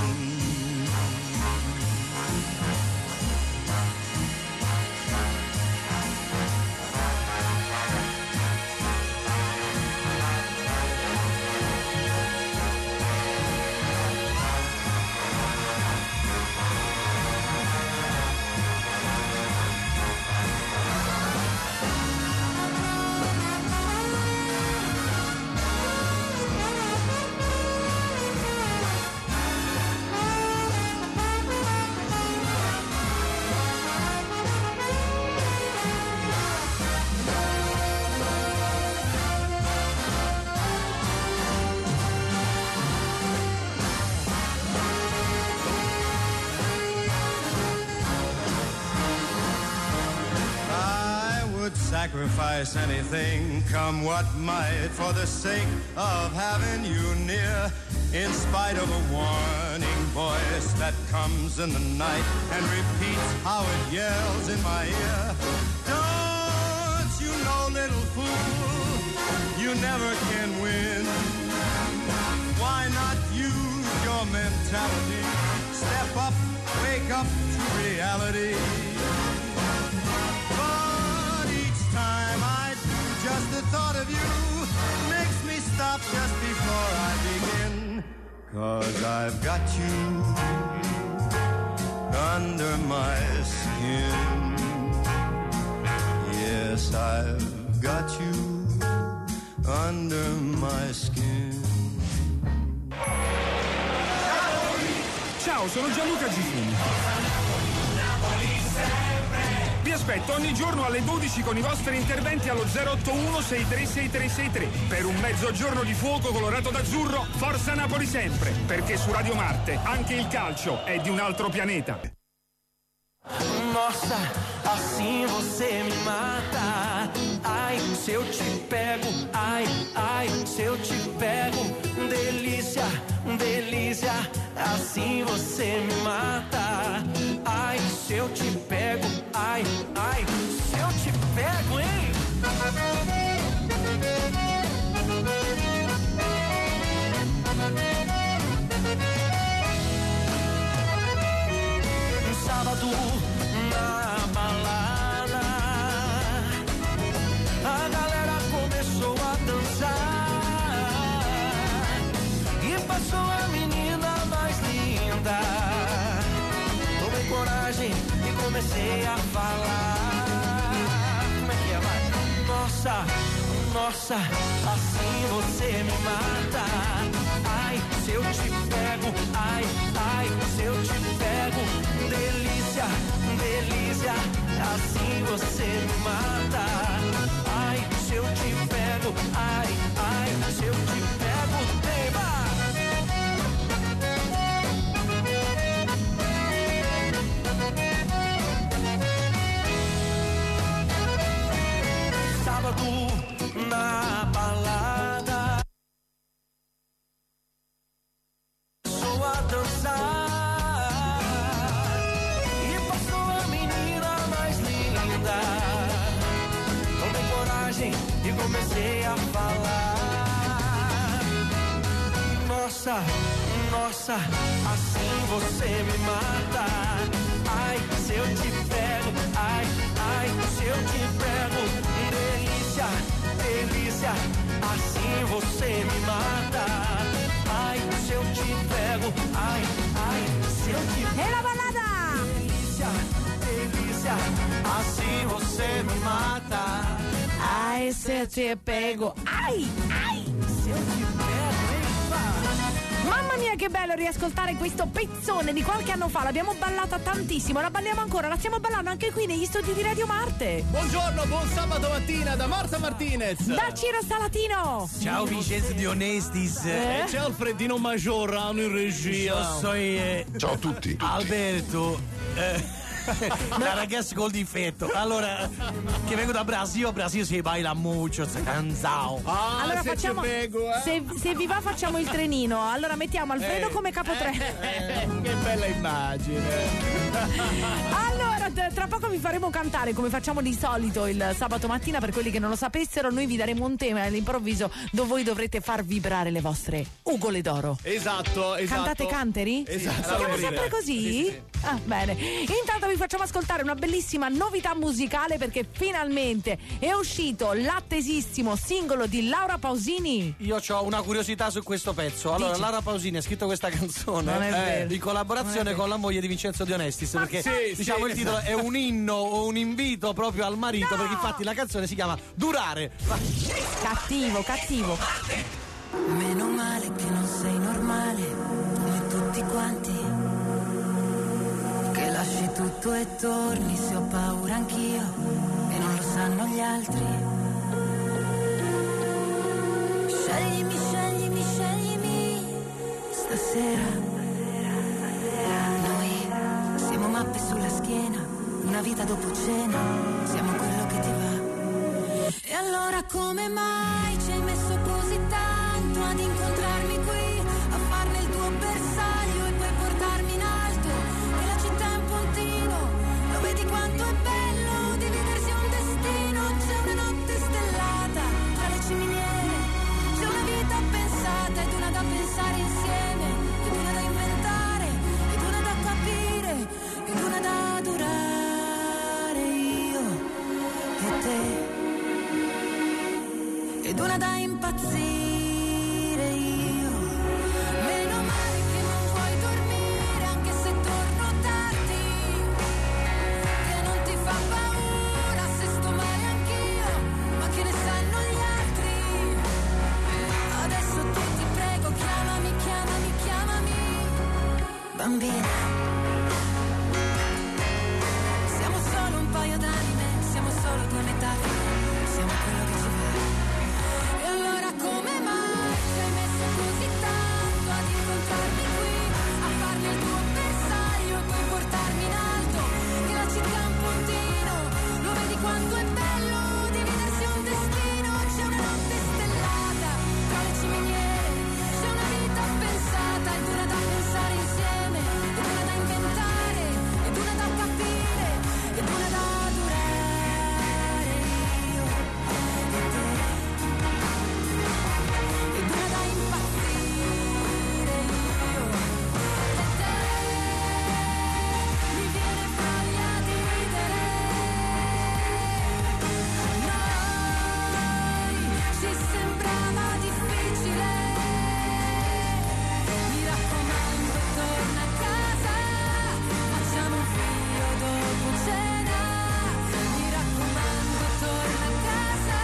Sacrifice anything, come what might, for the sake of having you near. In spite of a warning voice that comes in the night and repeats how it yells in my ear. Don't you know, little fool, you never can win. Why not use your mentality? Step up, wake up to reality. Just the thought of you makes me stop just before I begin. 'Cause I've got you under my skin. Yes, I've got you under my skin. Ciao, sono Gianluca Gifuni. Vi aspetto ogni giorno alle dodici con i vostri interventi allo zero otto uno sei tre sei tre sei tre per un mezzogiorno di fuoco colorato d'azzurro. Forza Napoli sempre, perché su Radio Marte anche il calcio è di un altro pianeta. Nossa, assim você me mata. Ai, se eu te pego, ai, ai, se eu te pego, delícia, delícia, assim você me mata. Ai, se eu te pego, ai, ai, se eu te pego, hein? Um sábado na balada, a galera começou a dançar e passou a menina mais linda. Tomei coragem e comecei a falar. Como é que é, vai? Nossa, nossa, assim você me mata. Ai, se eu te pego, ai, ai, se eu te pego, delícia, delícia, assim você me mata. Ai, se eu te pego, ai, ai, se eu te pego, tema. Sábado na balada, começou a dançar e passou a menina mais linda. Tomei coragem e comecei a falar. Nossa, nossa, assim você me mata. Ai, se eu te pego, ai, ai, se eu te pego, delícia, delícia, assim você me mata. Ai, se eu te pego, ai, ai, se eu te pego. E la balada! Delícia, delícia, assim você me mata. Ai, se eu te pego, ai, ai, se eu te pego, hein, pá. Mamma mia che bello riascoltare questo pezzone di qualche anno fa, l'abbiamo ballata tantissimo, la balliamo ancora, la stiamo ballando anche qui negli studi di Radio Marte. Buongiorno, buon sabato mattina da Marta Martinez. Da Ciro Salatino. Ciao Vincenzo Di Onestis. Eh? E c'è Alfredino Majorano in regia. Io so eh, Ciao a tutti. Alberto. Eh. La ragazza col difetto. Allora, che vengo da Brasile, a Brasile si baila mucho, si canzao. Ah, allora se facciamo pego, eh? se, se vi va facciamo il trenino. Allora mettiamo Alfredo eh, come capo tre. Eh, eh, che bella immagine. Allora, tra poco vi faremo cantare come facciamo di solito il sabato mattina. Per quelli che non lo sapessero, noi vi daremo un tema all'improvviso dove voi dovrete far vibrare le vostre ugole d'oro. Esatto, esatto. Cantate canteri? Esatto. Si chiama sempre così? Sì, sì, sì. Ah, bene. Intanto vi facciamo ascoltare una bellissima novità musicale perché finalmente è uscito l'attesissimo singolo di Laura Pausini. Io ho una curiosità su questo pezzo. Allora, Dici. Laura Pausini ha scritto questa canzone Non è vero. in collaborazione con la moglie di Vincenzo Di Onestis. Ma Perché sì, diciamo sì, il titolo è un inno o un invito proprio al marito. No. Perché infatti la canzone si chiama Durare. Cattivo, cattivo. Meno male che non sei normale come tutti quanti, che lasci tutto e torni se ho paura anch'io e non lo sanno gli altri. Sceglimi, sceglimi, sceglimi stasera. Noi siamo mappe sulla schiena, una vita dopo cena, siamo quello che ti va. E allora come mai ci hai messo così tanto ad incontrarmi qui, a farne il tuo bersaglio e poi portarmi in alto? E la città è un puntino, lo vedi quanto è bello dividersi un destino. C'è una notte stellata tra le ciminiere, c'è una vita pensata ed una da pensare insieme, ed una da inventare, ed una da capire, ed una da durare io e te, ed una da impazzire io. Meno male che non vuoi dormire anche se torno tardi, che non ti fa paura se sto male anch'io, ma che ne sanno gli altri. Adesso tu ti prego chiamami, chiamami, chiamami bambina. Siamo solo un paio d'anime, siamo solo due metafore, siamo quello che ci va. E allora come mai ci hai messo così tanto ad incontrarmi qui, a farmi il tuo bersaglio e poi portarmi in alto? Che la città è un puntino, lo vedi quanto è bello dividersi un destino. C'è una notte stellata tra le ciminiere, c'è una vita pensata ed una da pensare insieme, ed una da inventare, ed una da capire, ed una da durare io e te, ed una da impazzire io e te. Mi viene voglia di ridere, noi ci sembrava difficile. Mi raccomando torna a casa, facciamo un figlio dopo cena. Mi raccomando torna a casa.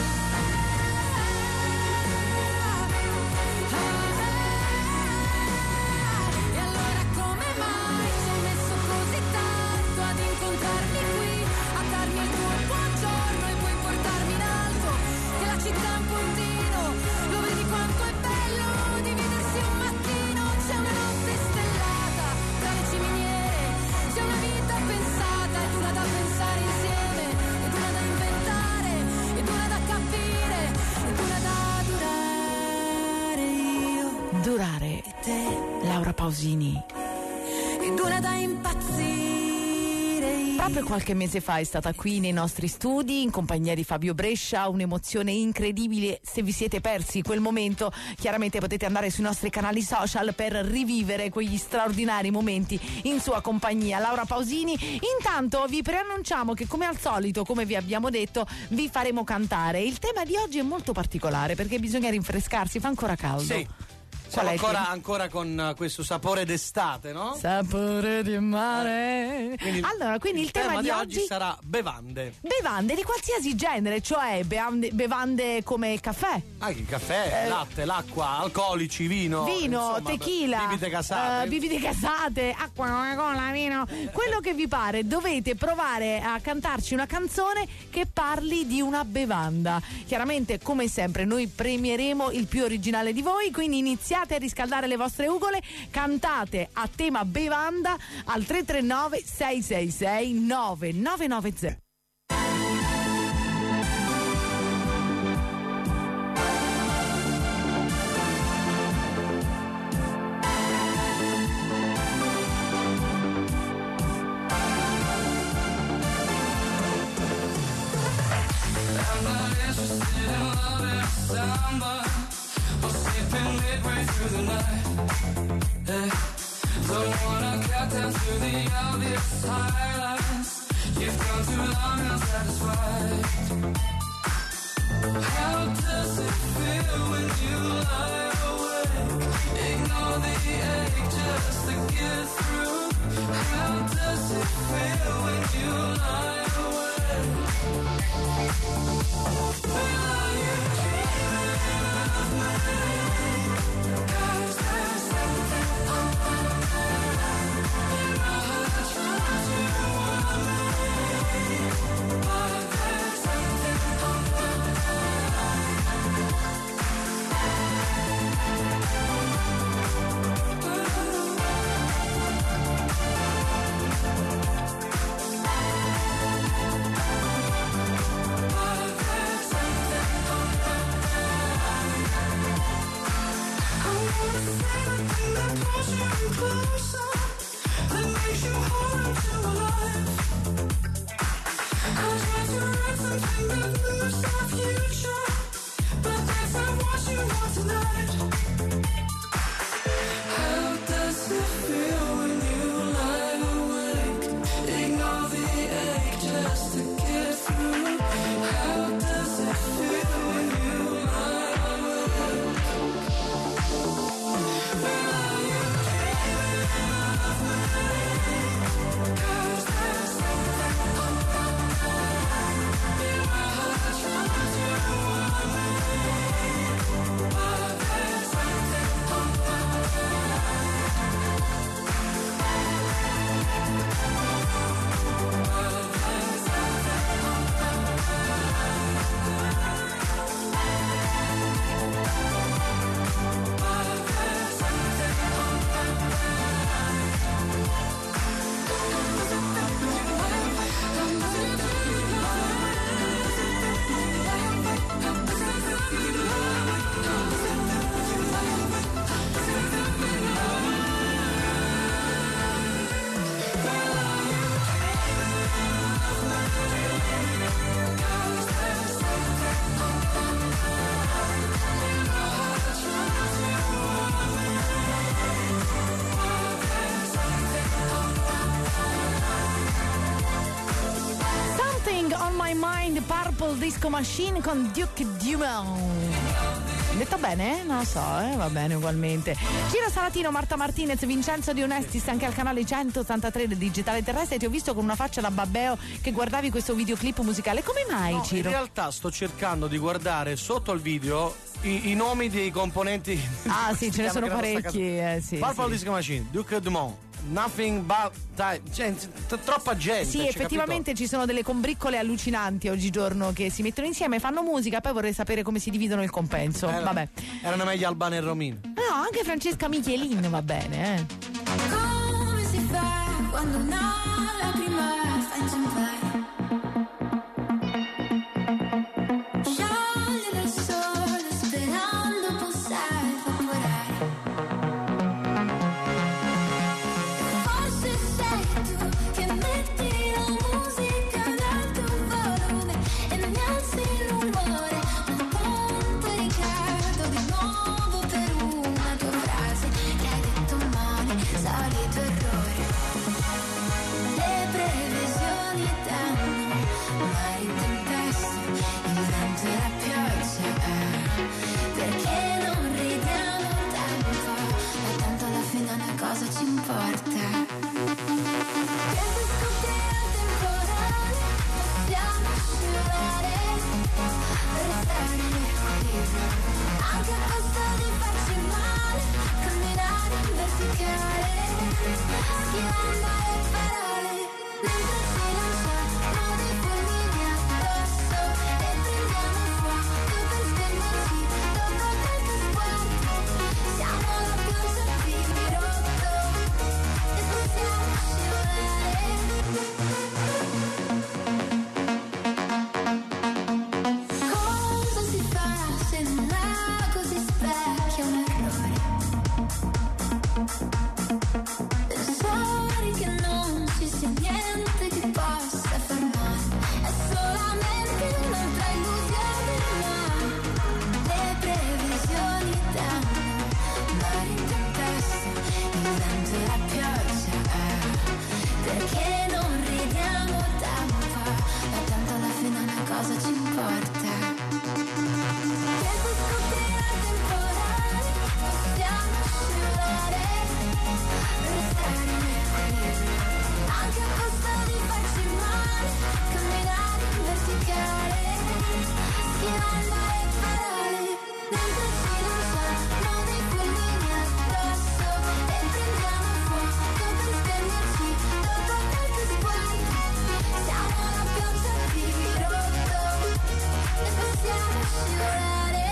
E allora come mai ci hai messo così tanto ad incontrarmi qui, a darmi il tuo buongiorno e poi portarmi in alto? Che la città è un puntino, lo vedi quanto è bello dividersi un mattino. C'è una notte stellata tra le ciminiere, c'è una vita pensata ed una da pensare insieme, ed una da inventare, ed una da capire, ed una da durare io Durare. e te, Laura Pausini. ed una da impazzire io. Proprio qualche mese fa è stata qui nei nostri studi in compagnia di Fabio Brescia, un'emozione incredibile. Se vi siete persi quel momento, chiaramente potete andare sui nostri canali social per rivivere quegli straordinari momenti in sua compagnia. Laura Pausini. Intanto vi preannunciamo che come al solito, come vi abbiamo detto, vi faremo cantare. Il tema di oggi è molto particolare perché bisogna rinfrescarsi, fa ancora caldo. Sì. Siamo è ancora, che... ancora con questo sapore d'estate, no? Sapore di mare. Quindi allora, quindi il, il tema, tema di di oggi oggi sarà bevande. Bevande di qualsiasi genere, cioè bevande, bevande come il caffè. Anche il caffè, Eh, latte, l'acqua, alcolici, vino. Vino, insomma, tequila, bibite casate. eh, bibite casate, acqua, Coca-Cola, vino, quello che vi pare. Dovete provare a cantarci una canzone che parli di una bevanda. Chiaramente, come sempre, noi premieremo il più originale di voi, quindi iniziate a riscaldare le vostre ugole, cantate a tema bevanda al tre tre nove sei sei sei nove nove nove zero. Samba, or sleeping midway through the night. Hey, don't wanna cut down to the obvious highlights. You've gone too long unsatisfied. How does it feel when you lie awake? Ignore the ache just to get through. How does it feel when you lie awake? Are you dreaming of me? 'Cause there's something on my mind. You know how I tried to warn me, but there's something on my Purple Disco Machine con Duke Dumont. Detto bene? Non lo so, eh? Va bene ugualmente. Ciro Salatino, Marta Martinez, Vincenzo Di Onestis, anche al canale centottantatré del Digitale Terrestre. Ti ho visto con una faccia da babbeo che guardavi questo videoclip musicale. Come mai, no, Ciro? In realtà sto cercando di guardare sotto al video i, i nomi dei componenti. Ah sì, ce ne sono parecchi. Eh, sì, Purple sì. Disco Machine, Duke Dumont, Nothing But Time, cioè, t- troppa gente. Sì, effettivamente capito? ci sono delle combriccole allucinanti oggigiorno che si mettono insieme, fanno musica, poi vorrei sapere come si dividono il compenso. Eh, Vabbè. Erano meglio Albano e Romino. No, anche Francesca Michelin va bene, eh. Come si fa quando una lacrima fa inciampare? Scioglie nel sole sperando possa evaporare. Forse sei tu che metti la musica ad alto volume e non mi alzi l'umore, ma ponte Riccardo di nuovo per una tua frase che hai detto male, solito errore. Le previsioni danno mare in tempesta, il vento e la pioggia, perché non ridiamo tanto cosa ci importa. Che se scoppierà il temporale possiamo scivolare, restare qui, anche a costo di farci male, camminare in verticale, schivando le parole, mentre ci lanciamo dei fulmini addosso e prendiamo fuoco per spenderci dopo qualche sguardo. Siamo la pioggia di dirotto e possiamo scivolare. Cosa si fa se non l'ago si specchia un errore? Pensare che non ci sia niente che possa fermare è solamente un'altra illusione, ma le previsioni danno mare in tempesta, il vento e la pioggia, perché non ridiamo d'acqua, ma tanto alla fine una cosa ci importa. Che se scoprirà il temporale possiamo scivolare, restare qui, anche a costo di farci male, camminare in verticale, schivando le parole, mentre ci lanciamo dei fulmini addosso e prendiamo fuoco per spenderci dopo qualche sguardo. Siamo la pioggia di dirotto e possiamo scivolare,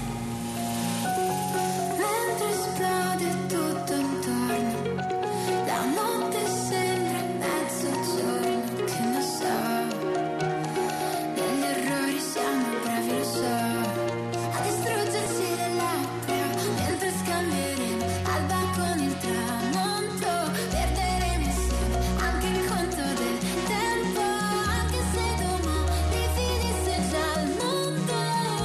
mentre esplode tutto intorno. La notte sembra mezzogiorno, che ne so, negli errori siamo bravi, lo so, a distruggersi le labbra, mentre scambieremo alba con il tramonto, perderemo insieme anche il conto del tempo, anche se domani finisse già il mondo,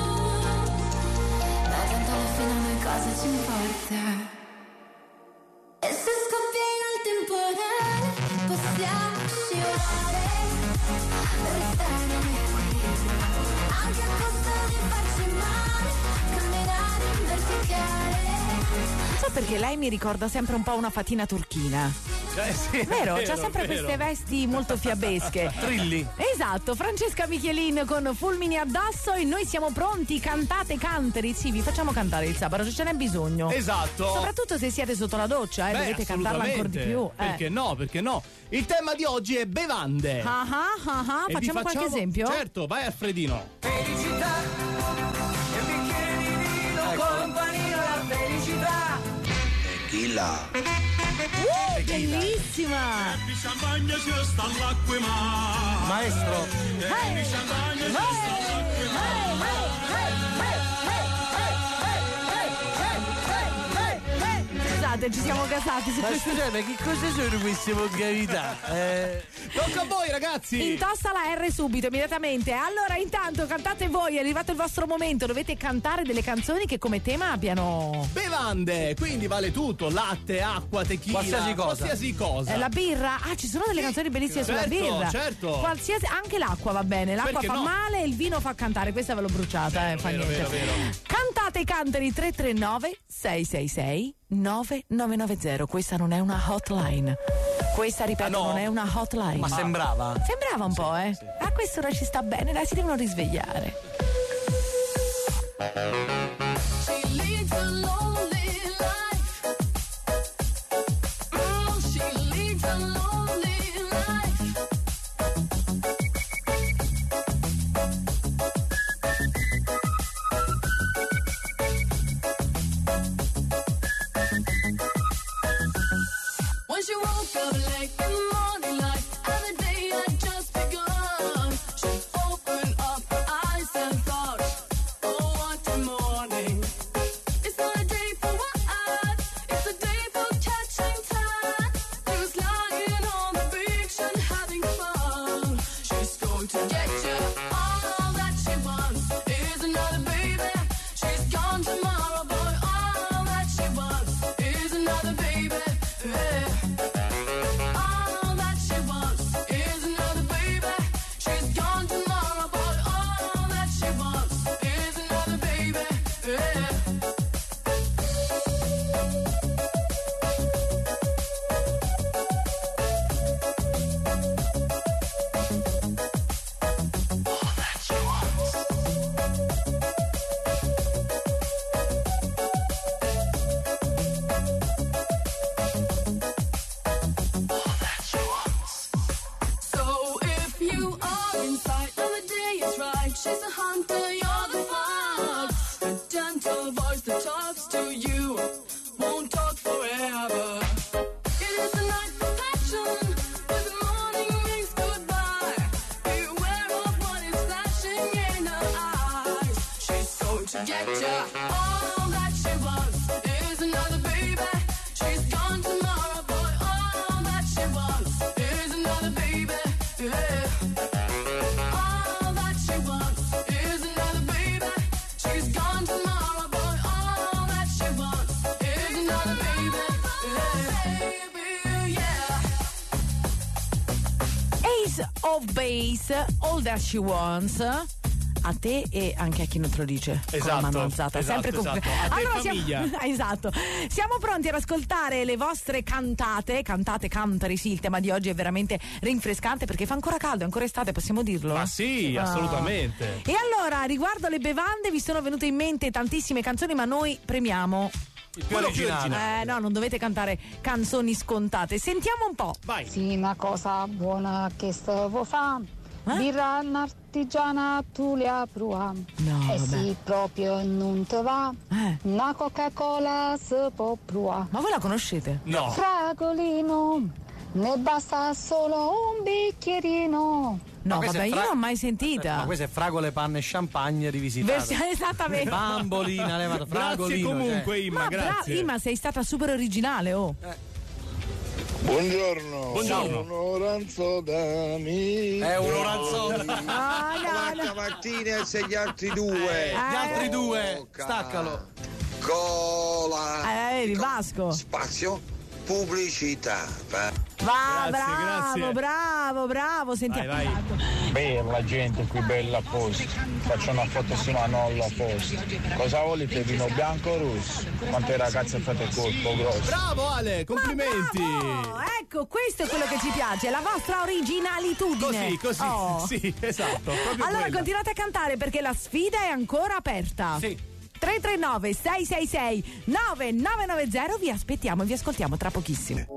ma tanto alla fine a noi cosa ci importa? E se scoppierà il temporale possiamo scivolare, restare qui, anche a costo di farci male, camminare in verticale. Non so perché lei mi ricorda sempre un po' una fatina turchina. Eh sì, è Vero, vero, c'ha sempre vero. queste vesti molto fiabesche. Trilli. Esatto, Francesca Michelin con fulmini addosso e noi siamo pronti, cantate Canteri. Sì, vi facciamo cantare il sabato, ce n'è bisogno. Esatto. Soprattutto se siete sotto la doccia, eh, Beh, dovete cantarla ancora di più. eh. Perché no, perché no? Il tema di oggi è bevande. Ah ah ah ah, E vi facciamo qualche esempio? Certo, vai Alfredino. Felicità e bicchieri di vino, compagnia la felicità. Tequila. Uh, bellissima! Maestro. Scusate, ci siamo casati su Ma questo. scusate, che cosa sono queste volgarità? Eh... Tocca a voi ragazzi. Intosta la R subito, immediatamente. Allora, intanto cantate voi, è arrivato il vostro momento. Dovete cantare delle canzoni che come tema abbiano Bevande, quindi vale tutto, latte, acqua, tequila, Qualsiasi cosa. qualsiasi cosa. Eh, la birra. Ah, ci sono delle canzoni bellissime sulla certo, birra. certo. Qualsiasi, anche l'acqua va bene. L'acqua Perché fa no? male e il vino fa cantare. Questa ve l'ho bruciata, eh, fa vero, niente. vero, vero. Cantate i canteri tre tre nove sei sei sei nove nove nove zero. Questa non è una hotline. Questa, ripeto, Ah, no? non è una hotline. Ma sembrava. Sembrava un po', eh. A quest'ora ci sta bene, dai, si devono risvegliare. She leads a lonely life. Oh, she leads a lonely life. When she woke up late in the morning light, and the day had just begun, she opened up her eyes and thought, oh, what a morning. It's not a day for what? It's a day for catching time. Who's lying on the beach and having fun? She's going to get you. All that she wants is another baby. She's gone tomorrow, boy. All that she wants is another baby. Yeah. All that she's a hunter, you're the fox. A gentle voice that talks to you won't talk forever. It is the night for passion, but the morning rings goodbye. Beware of what is flashing in her eyes. She's so to get ya. All that she was is another baby. She's gone tomorrow, boy. All that she was is another baby. Yeah. All that she was is another baby. She's gone tomorrow, boy. All that she was is another baby. Yeah. Baby, yeah. Ace of Base, All That She Wants. A te e anche a chi non te lo dice. Con la Esatto, mano alzata, esatto, sempre con... esatto. A te Allora, famiglia. siamo... esatto. Siamo pronti ad ascoltare le vostre cantate. Cantate, cantare, sì, il tema di oggi è veramente rinfrescante perché fa ancora caldo, è ancora estate, possiamo dirlo? Ma sì, Ah. assolutamente. E allora, riguardo le bevande, vi sono venute in mente tantissime canzoni, ma noi premiamo Il più originale. Eh no, non dovete cantare canzoni scontate. Sentiamo un po'. Vai. Sì, una cosa buona che stavo fa. Birra artigiana tu le aprua. No, e vabbè. sì, proprio non te va. Eh. Una Coca-Cola si può prua. Ma voi la conoscete? No. Fragolino, ne basta solo un bicchierino. No, questa vabbè, è fra- io non l'ho mai sentita. Ma questo è fragole, panne e champagne rivisitato. Versione esattamente. Bambolina, levata, Grazie fragolino. comunque, cioè. Imma, Ma bra- grazie. Imma, sei stata super originale, oh. Buongiorno, Buongiorno. sono Oranzo Dami. È un oranzone. No, no, no. Stamattina e se gli altri due. Gli altri due, Coca. staccalo. Cola. Eh, vedi, Vasco. Spazio, pubblicità. Va. Va, Grazie, bravo, grazie. bravo, bravo. Sentiamo. Vai, vai. Bella gente qui, bella a posto. Faccio una foto su una nolla a posto. Cosa volete? Vino bianco o rosso? Quante ragazze fate colpo grosso? Bravo Ale, complimenti. Bravo! Ecco, questo è quello che ci piace, la vostra originalitudine. Così, così. Oh. Sì, esatto. Proprio Allora quella. continuate a cantare perché la sfida è ancora aperta. Sì. tre tre nove sei sei sei nove nove nove zero, vi aspettiamo e vi ascoltiamo tra pochissimo.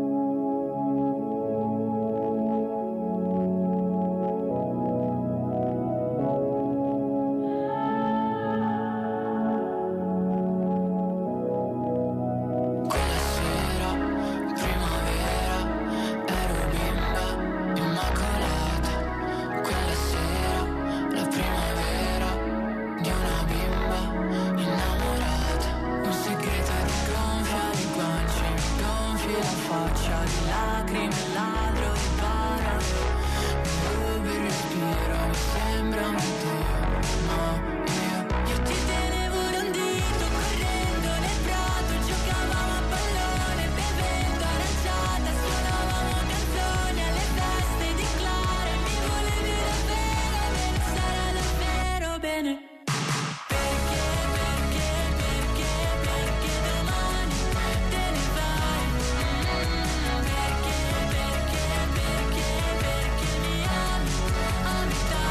Quella sera, primavera, ero bimba immacolata. Quella sera, la primavera di una bimba innamorata. Un segreto rigonfia le guance, mi gonfi la faccia di lacrime, il ladro di parole. Mi rubi il respiro, mi sembra un Dio, ma io, io ti tenevo da un dito, correndo nel prato, giocavamo a pallone, bevendo aranciata, suonavamo canzoni alle feste di Clara, mi volevi davvero bene, sarà davvero bene. Perché, perché, perché, perché domani te ne vai? Mm, perché, perché, perché, perché mi ami a metà?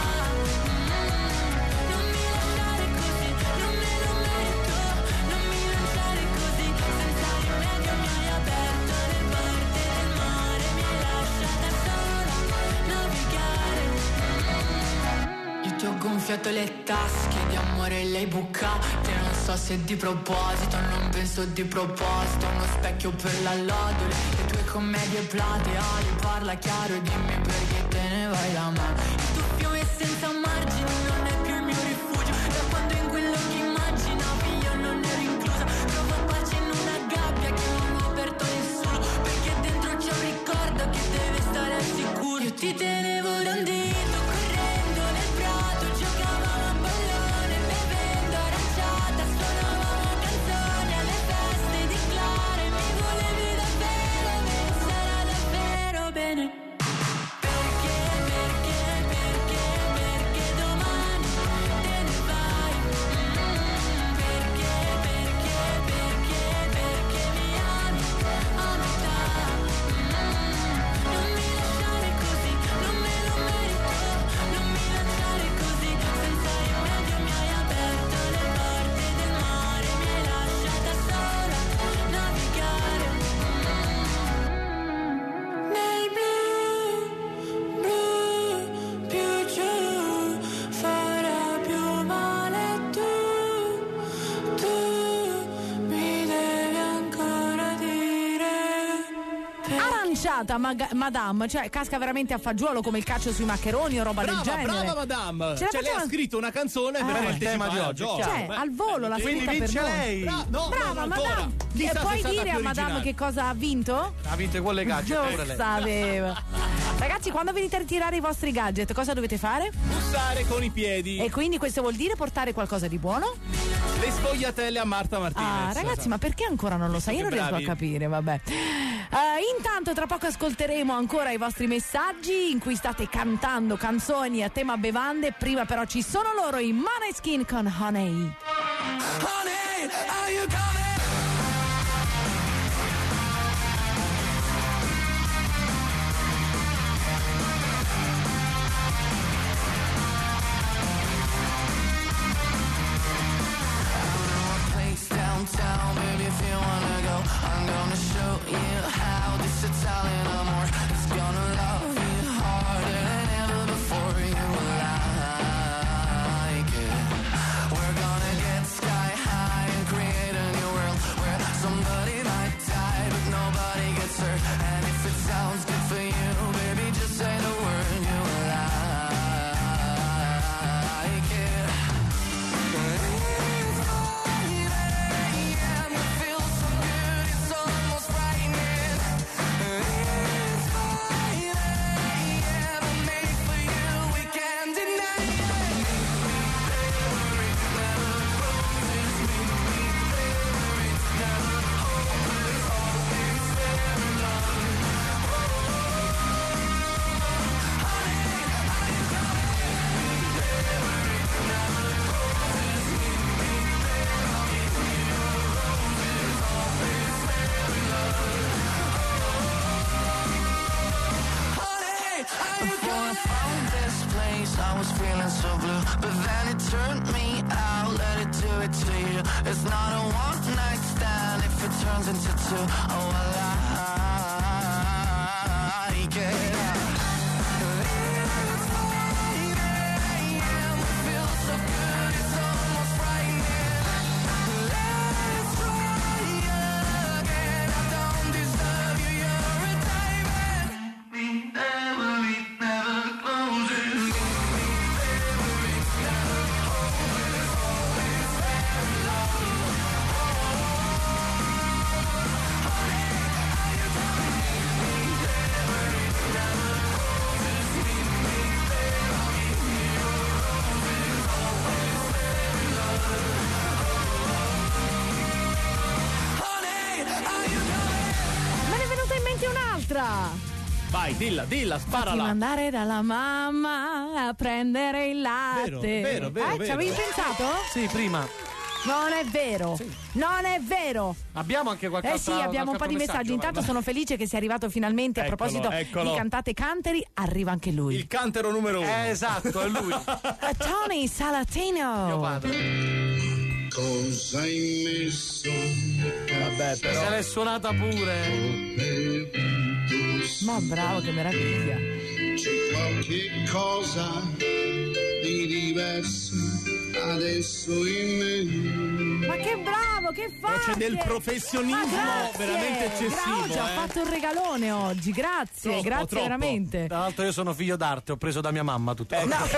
Mm, non mi lasciare così, non me lo merito, non mi lanciare così, senza rimedio mi hai aperto le porte del mare, mi hai lasciata sola navigare. Io ti ho gonfiato le tasche di amore e le hai bucate, non so se di proposito, non penso di proposito, uno specchio per la lodole, le tue commedie plateali, parla chiaro e dimmi perché te ne vai da me. Il tuo fiume senza margini non è più il mio rifugio, da quando in quello che immaginavi io non ero inclusa, trovo pace in una gabbia che non ho aperto a nessuno, perché dentro c'è un ricordo che deve stare al sicuro. Io ti tenevo da un dito, correndo nel prato, giocavamo a pallone, bevendo aranciata, suonavamo canzoni alle feste di Clara, e mi volevi davvero bene, sarà davvero bene. Perché, perché, perché, perché domani te ne vai? Mm, perché, perché, perché, perché mi ami a metà? Mm, non mi lasciare così, non Aranciata maga- Madame, cioè casca veramente a fagiolo come il calcio sui maccheroni o roba Brava, del genere. brava Madame. Ce la Cioè lei ha facciamo- scritto una canzone Eh. per Il tema partecipare di al oggi, gioco. Cioè, Beh, al volo l'ha quindi scritta per vince noi. lei. Bra- no, Brava no, ancora. Madame. Chissà E se puoi è stata dire più a Madame originale. che cosa ha vinto? Ha vinto con le gadget pure Lo lei. sapevo. Ragazzi, quando venite a ritirare i vostri gadget, cosa dovete fare? Bussare con i piedi. E quindi questo vuol dire portare qualcosa di buono? Le sfogliatelle a Marta Martinez. Ah, ragazzi, ma perché ancora non lo sai? Io non Che riesco a bravi. capire, vabbè. Eh, intanto tra poco ascolteremo ancora i vostri messaggi in cui state cantando canzoni a tema bevande. Prima però ci sono loro, i Måneskin con Honey. Honey, are you coming? Place downtown, baby, if you wanna go, I'm gonna show you how this Italian amor is gonna love you harder than ever before. You will like it. We're gonna get sky high and create a new world where somebody might die but nobody gets hurt. And if it sounds good for you, baby, just say the word. You will like it. I was feeling so blue, but then it turned me out. Let it do it to you. It's not a one night stand if it turns into two. Oh, I like it. It's fine, yeah, we feel so good, it's almost frightening. Let's try again. I don't deserve you, you're a diamond. We never, we never closes. Me ne è venuta in mente un'altra. Vai, dilla, dilla, Fatti sparala. mandare dalla mamma a prendere il latte. Vero, vero, vero, Eh, ci vero. avevi pensato? Sì, prima. Non è vero. Non è vero. Abbiamo anche qualche Eh sì, altra- abbiamo un po' qualche di altro messaggi. messaggio, Intanto vai, sono felice che sia arrivato finalmente. A Eccolo, proposito eccolo. di cantate canteri, arriva anche lui. Il cantero numero uno. Eh, esatto, è lui. Eh, Tony Salatino. Mio padre. Cosa hai messo? Vabbè, però. Se l'è suonata pure. Ma bravo, che meraviglia. C'è qualche cosa di diverso adesso in me. Ma che bravo, che Però fate? c'è del professionismo Ma grazie. veramente eccessivo, Gra- oggi ha eh. fatto un regalone oggi, grazie, Troppo, grazie troppo. veramente. Tra l'altro io sono figlio d'arte, ho preso da mia mamma tutto.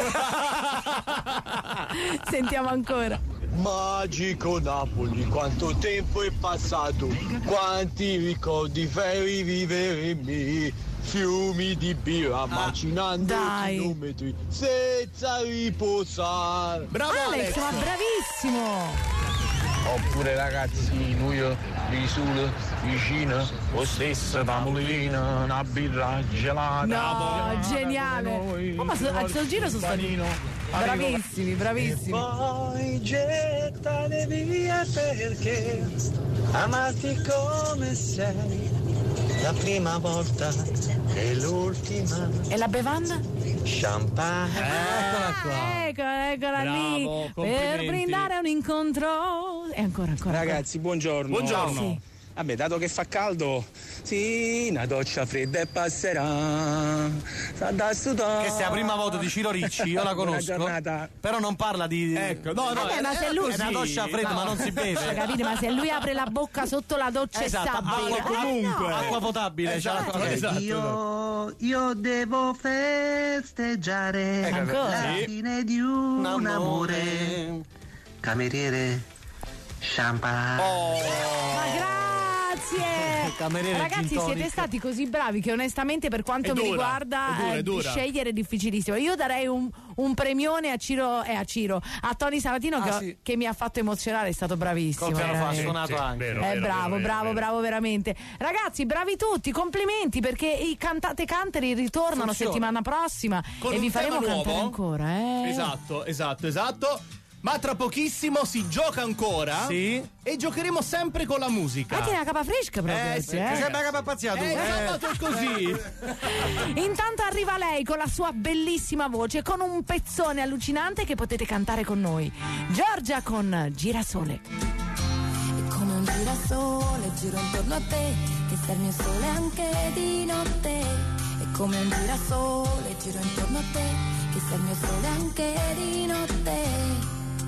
Sentiamo ancora. Magico Napoli, quanto tempo è passato, quanti ricordi fai rivivere in me, fiumi di birra macinando dai. chilometri senza riposare. Bravo Alex, Alex. ma bravissimo. Oppure ragazzi, noi di sole, vicino, lo stesso tavolino, una birra gelata. No, geniale. Oh, ma so- a sto giro sono stati bravissimi, bravissimi. Poi gettane via perché amarti come sei, la prima volta e l'ultima. E la bevanda? Champagne. Eccola qua. Eccola, eccola Bravo, lì. Per complimenti. brindare un incontro. E ancora, ancora. Ragazzi, buongiorno. Buongiorno. Sì. Vabbè, dato che fa caldo, sì, una doccia fredda e passerà. Che sia la prima volta di Ciro Ricci, io la conosco. Però non parla di. Ecco, no, no. Vabbè, ma se lui... È una doccia fredda, no. ma non si beve. Capite? Ma se lui apre la bocca sotto la doccia esatto, è stabile. acqua comunque. Eh, no. Acqua potabile. Esatto, cioè, esatto. Io, io devo festeggiare Ancora? la Sì. fine di un Un amore. amore. Cameriere, champagne. Ma grazie! Cameriere Ragazzi, gin tonic. siete stati così bravi che onestamente per quanto È mi dura, riguarda è dura, è eh, dura. scegliere è difficilissimo. Io darei un, un premione a Ciro e eh, a Ciro, a Tony Sabatino Ah, che, sì. che mi ha fatto emozionare, è stato bravissimo. Col piano fa veramente. suonato Sì, anche. vero, Eh, vero, bravo, vero, bravo, vero. bravo veramente. Ragazzi, bravi tutti, complimenti perché i cantate canteri ritornano Funziona. settimana prossima Con e un vi tema faremo nuovo. cantare ancora, eh. Esatto, esatto, esatto. Ma tra pochissimo si gioca ancora. Sì. E giocheremo sempre con la musica. Ah, tiene la capa fresca proprio. Eh, oggi, sì, eh. Ti sembra che mi ha pazziato? Eh, il sabato è così. Intanto arriva lei con la sua bellissima voce, con un pezzone allucinante che potete cantare con noi. Giorgia con Girasole. È come un girasole, giro intorno a te, che sei il mio sole anche di notte. È come un girasole, giro intorno a te, che sei il mio sole anche di notte.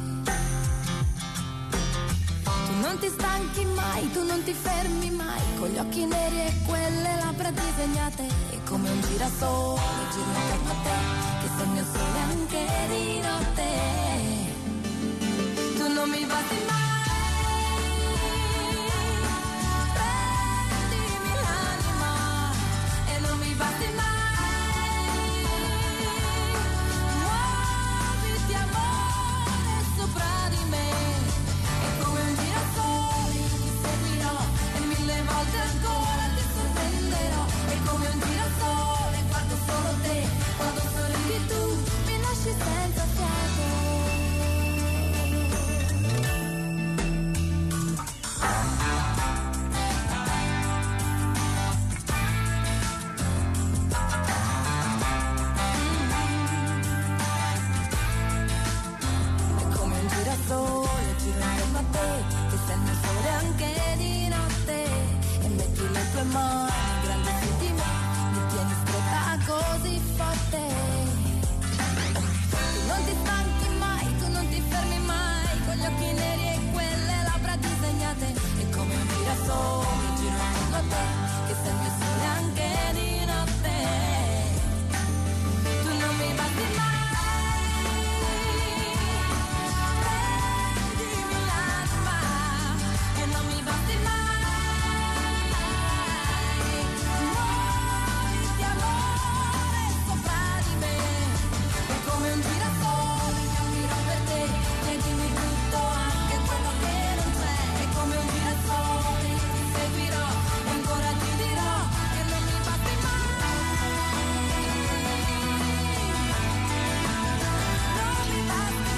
Tu non ti stanchi mai, tu non ti fermi mai, con gli occhi neri e quelle labbra disegnate. È come un girasole, giro intorno a te, che sei il mio sole anche di notte. Tu non mi basti mai. Prendimi l'anima e non mi basti mai. Muoviti amore sopra di me. È come un girasole, ti seguirò e mille volte ancora ti sorprenderò. È come un girasole, guardo solo te. Quando sorridi tu mi lasci senza fiato. È come un girasole, giro intorno a te, che sei il mio sole anche di notte. E metti le tue mani grandi su di me, mi tieni stretta così forte. Tu non ti stanchi mai, tu non ti fermi mai, con gli occhi neri e quelle labbra disegnate. È come un girasole, giro intorno a te, che sei il mio sole anche di notte. Tu non mi basti mai. Prendimi l'anima e non mi basti mai. Muoviti amore sopra di me. È come un girasole, cammino per te, chiedimi tutto anche quello che non c'è. È come un girasole, ti seguirò e ancora ti dirò che non mi basti mai. Non mi basti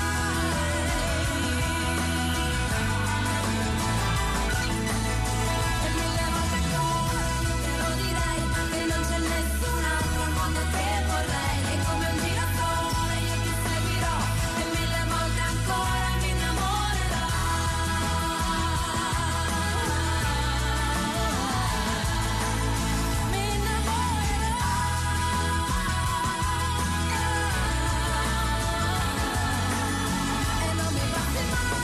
mai. E mille volte ancora te lo direi, che non c'è nessun altro al mondo che vorrei. È come un girasole, io ti seguirò e mille volte ancora mi innamorerò. Mi innamorerò. E non mi basti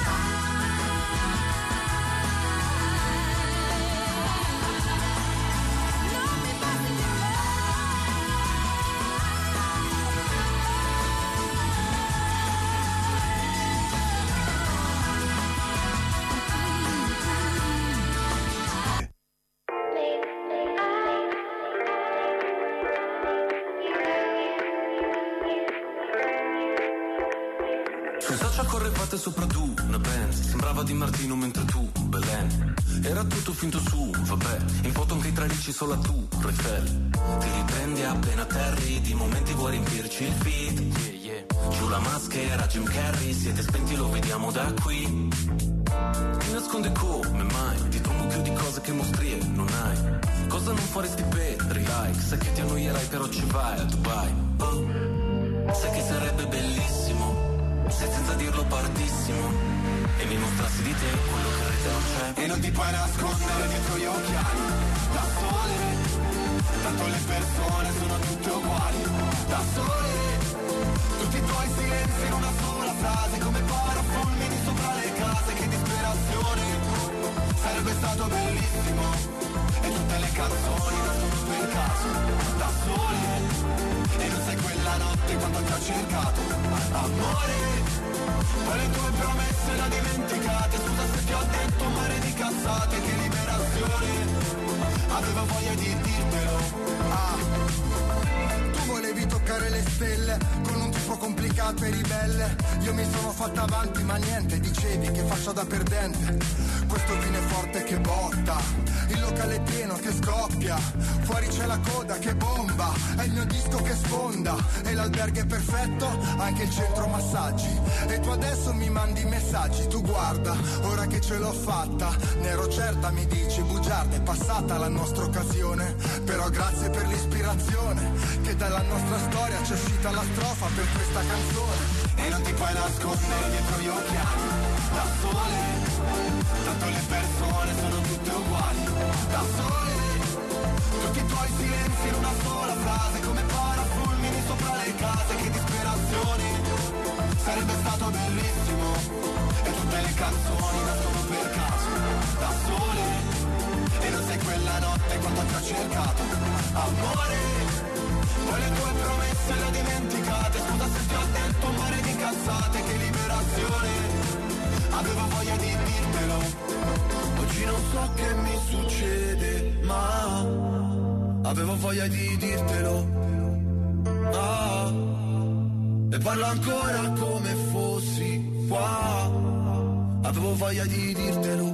mai. Non mi basti Sui social correvate sopra tu, ne pensi? Sembrava Di Martino mentre tu, Belen. Era tutto finto su, vabbè. In foto anche i tralicci solo tu, Eiffel. Ti riprendi appena atterri, di momenti vuoi riempirci il feed. Yeah, yeah. Giù la maschera, Jim Carrey, siete spenti, lo vediamo da qui. Ti nasconde come mai, ti trombo più di cose che mostrie non hai. Cosa non faresti per like? Sai che ti annoierai però ci vai a Dubai. Oh, sai che sarebbe bellissimo se senza dirlo partissimo e mi mostrassi di te quello che in rete non c'è. E non ti puoi nascondere dietro gli occhiali da sole, tanto le persone sono tutte uguali da sole, tutti i tuoi silenzi in una sola frase come parafulmini sopra le case. Che disperazione, sarebbe stato bellissimo e tutte le canzoni nascono per caso da sole, e non sei quella notte quando ti ho cercato amore, poi le tue promesse le dimenticate. Scusa se ti ho detto un mare di cazzate, che liberazione, avevo voglia di dirtelo. Ah, tu volevi toccare le stelle con un tipo complicato e ribelle. Io mi sono fatta avanti ma niente, dicevi che faccio da perdente. Questo vino è forte che botta, il locale è pieno che scoppia, fuori c'è la coda che bomba, è il mio disco che sfonda, e l'albergo è perfetto, anche il centro massaggi. E tu adesso mi mandi messaggi, tu guarda, ora che ce l'ho fatta, ne ero certa mi dici, bugiarda, è passata la nostra occasione, però grazie per l'ispirazione, che dalla nostra storia c'è uscita la strofa per questa canzone. E non ti puoi nascondere dietro gli occhiali da sole, tanto le persone sono tutte uguali da sole, tutti i tuoi silenzi in una sola frase come parafulmini sopra le case. Che disperazione, sarebbe stato bellissimo e tutte le canzoni nascono per caso da sole, e non sei quella notte quando ti ho cercato amore, poi le tue promesse le ho dimenticate. Scusa se ti ho detto un mare di cazzate, che liberazione, avevo voglia di dirtelo. Oggi non so che mi succede, ma avevo voglia di dirtelo. Ah, e parlo ancora come fossi qua, avevo voglia di dirtelo.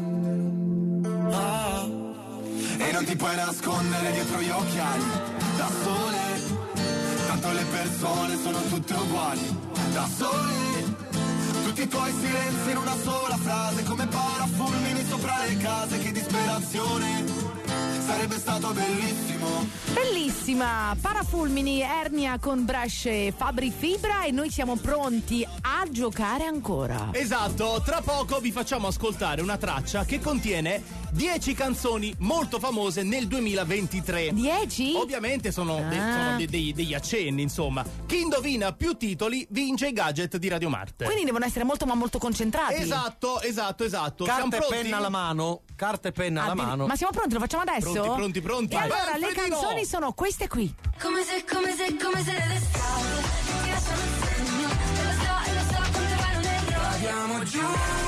Ah, e non ti puoi nascondere dietro gli occhiali da sole, tanto le persone sono tutte uguali da sole, tutti i tuoi silenzi in una sola frase come parafulmini sopra le case. Che disperazione, sarebbe stato bellissimo. Bellissima, parafulmini, Ernia con Brush e Fabri Fibra, e noi siamo pronti a giocare ancora. Esatto, tra poco vi facciamo ascoltare una traccia che contiene dieci canzoni molto famose nel duemilaventitré. dieci? Ovviamente sono, ah. de- sono de- de- degli accenni, insomma. Chi indovina più titoli vince i gadget di Radio Marte. Quindi devono essere molto ma molto concentrati. Esatto, esatto, esatto. Carta e pronti? penna alla mano, carta e penna alla Ah, mano. Ma siamo pronti? Lo facciamo adesso? Pronti, pronti, pronti. E allora Vai, le Alfredino! canzoni sono queste qui. Come se, come se, come se l'estate ti lasciano il segno, e lo so, e lo so, quanto vale un errore. Andiamo giù,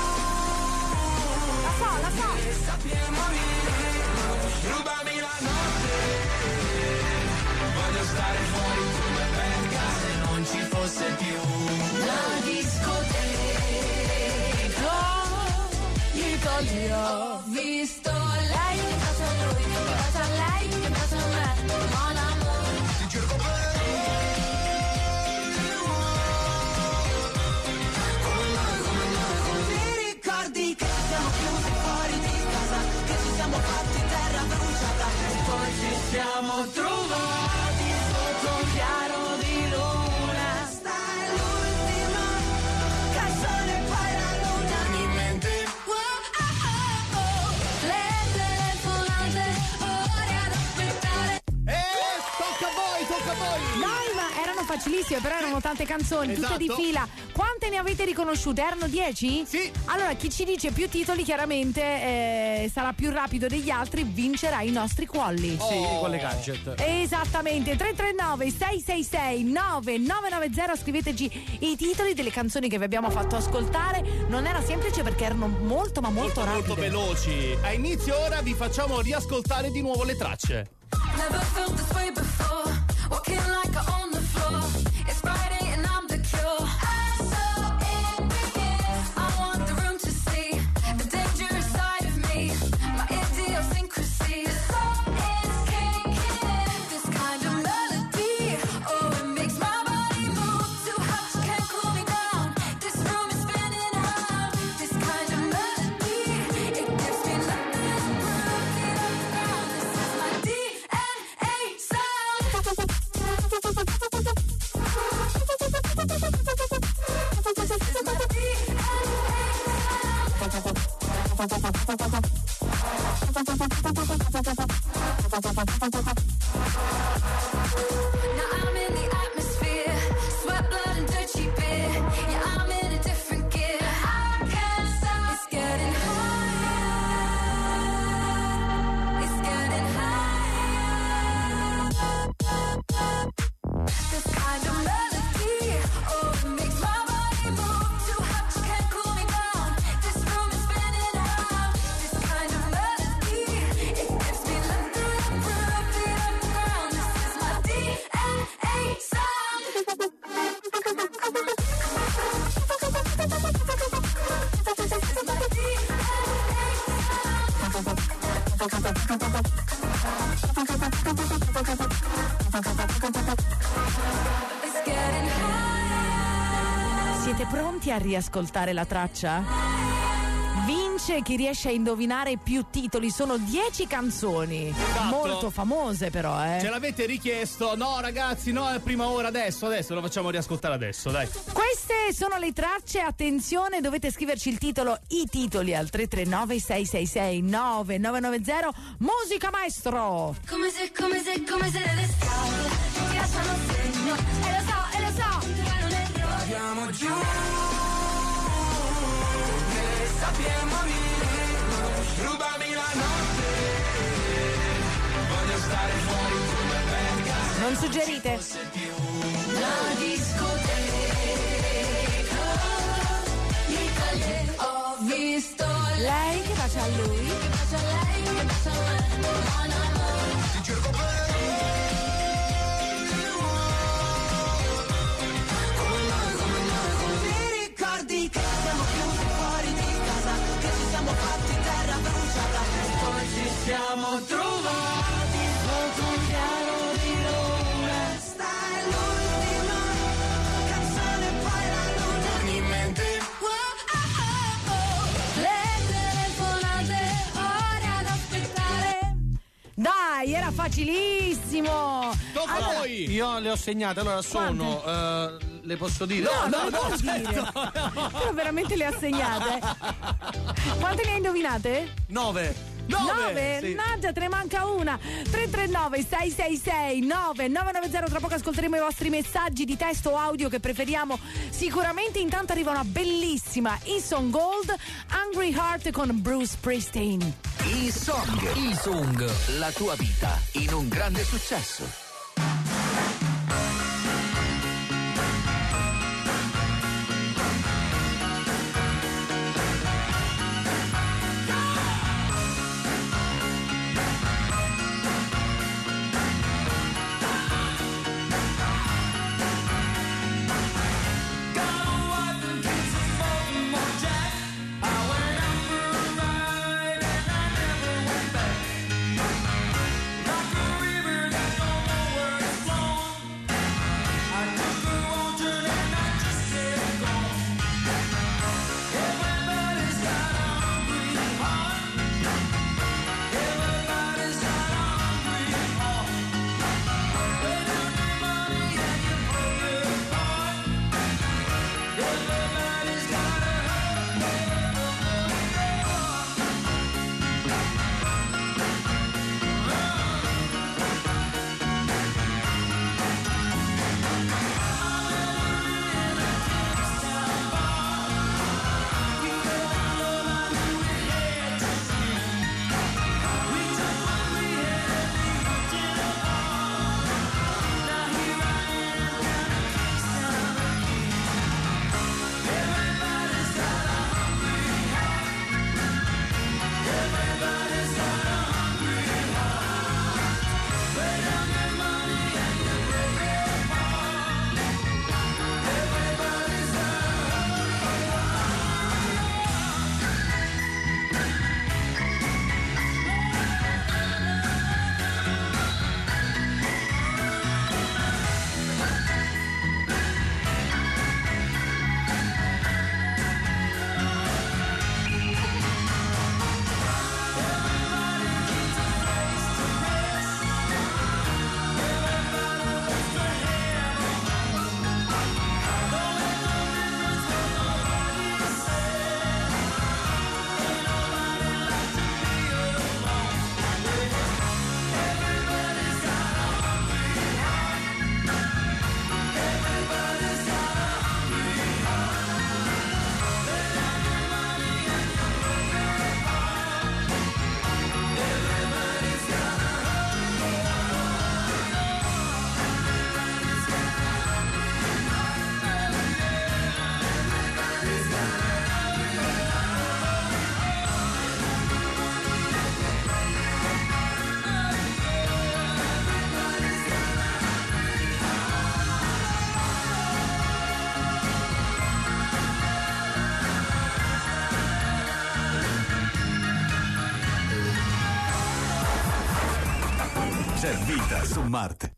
La so, la so. e sappiamo dire, rubami la notte, voglio stare fuori come perca se non ci fosse più La discoteca, Dico io. ho visto lei, che bacia a lui, che bacia a lei, che bacia a me, mon amore. ti cerco bene. Ti ricordi che ci siamo chiusi fuori di casa, che ci siamo fatti terra bruciata e poi ci siamo trovati sotto un chiaro di luna. Sta è l'ultima canzone, poi la luna In mente Oh, oh, oh, oh. Le telefonate, ore ad aspettare. Eh, tocca a voi, tocca a voi. Dai, ma erano facilissime, però erano tante canzoni, tutte di Esatto. fila. Quante ne avete riconosciute? Erano dieci? Sì. Allora, chi ci dice più titoli, chiaramente eh, sarà più rapido degli altri, vincerà i nostri qualli. Sì, con le gadget. Esattamente, tre tre nove sei sei sei nove nove nove zero, scriveteci i titoli delle canzoni che vi abbiamo fatto ascoltare. Non era semplice perché erano molto ma molto, Molto, molto rapide. veloci. A inizio ora vi facciamo riascoltare di nuovo le tracce. Never felt this way before. Walking like I own the floor. It's Friday and I'm the cure. I'm so in I want the room to see the dangerous side of me. My idiosyncrasy. The song is kicking. This kind of melody. Oh, it makes my body move. Too hot, you can't cool me down. This room is spinning around. This kind of melody. It gives me nothing. Rocking up and down. This is my D N A sound. I'm in the atmosphere, sweat, blood, and dirty beer. Yeah, I'm in a different gear. I can't stop. It's getting higher. It's getting higher. This kind of melody, oh, it makes my body move. Too hot, you can't cool me down. This room is spinning around. This kind of melody, it gives me life through the groove, beat up the ground. This is my D N A sound. This is my D N It's getting high. Siete pronti a riascoltare la traccia? Vince chi riesce a indovinare più titoli, sono dieci canzoni, Esatto. molto famose però, eh. Ce l'avete richiesto? No ragazzi, no, è prima ora, adesso, adesso lo facciamo riascoltare adesso, dai. Queste sono le tracce, attenzione, dovete scriverci il titolo, i titoli al tre tre nove sei sei sei nove nove nove zero. Musica maestro! Come se, come se, come se le scale ti lasciano segno. E lo so, e lo so, ma non è vero. Andiamo giù, che sappiamo di rubami la notte. Voglio stare fuori come perca. Non suggerite? La discoteca italiana. Ho visto lei che bacia a lui, che bacia a lei, che bacia a me. Mon amour. Ti cerco per come mai, come mai, come ti ricordi che siamo chiusi fuori di casa, che ci siamo fatti terra bruciata e poi ci siamo trovati sotto un piano di luna. Sta è l'ultima canzone, poi la luna torni in mente. Le telefonate, ore ad aspettare. dai, era facilissimo. Tocca a voi. Io le ho segnate, allora sono, eh, le posso dire? No, no, non lo dire. Però veramente le ha segnate. Quante ne hai indovinate? Nove. nove, Sì. Nadia, te ne manca una. Tre tre nove sei sei sei nove nove nove zero. Tra poco ascolteremo i vostri messaggi di testo o audio che preferiamo. Sicuramente intanto arriva una bellissima E-Song Gold, Hungry Heart con Bruce Springsteen. E-Song, E-Song, la tua vita in un grande successo. Like a river that don't know C'è vita su Marte.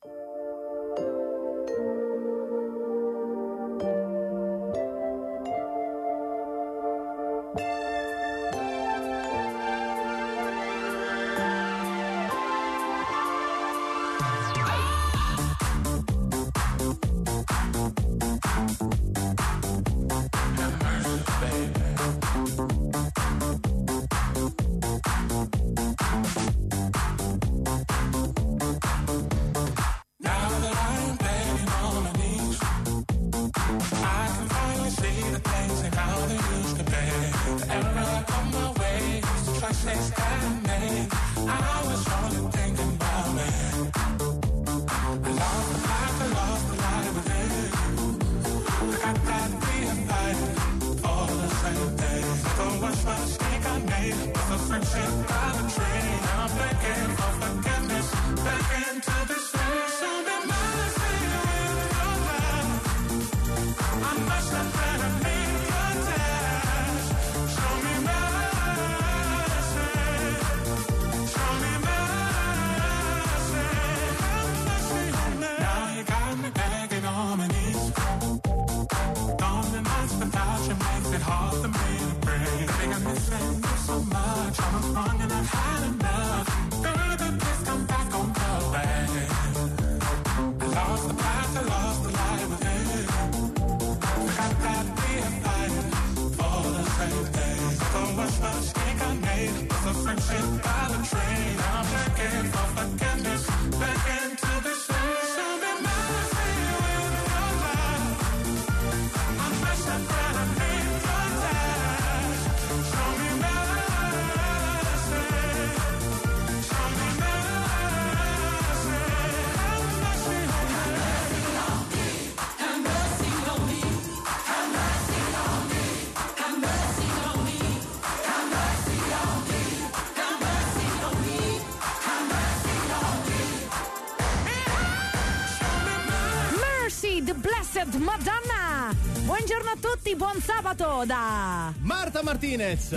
Madonna! Buongiorno a tutti, buon sabato da Marta Martinez,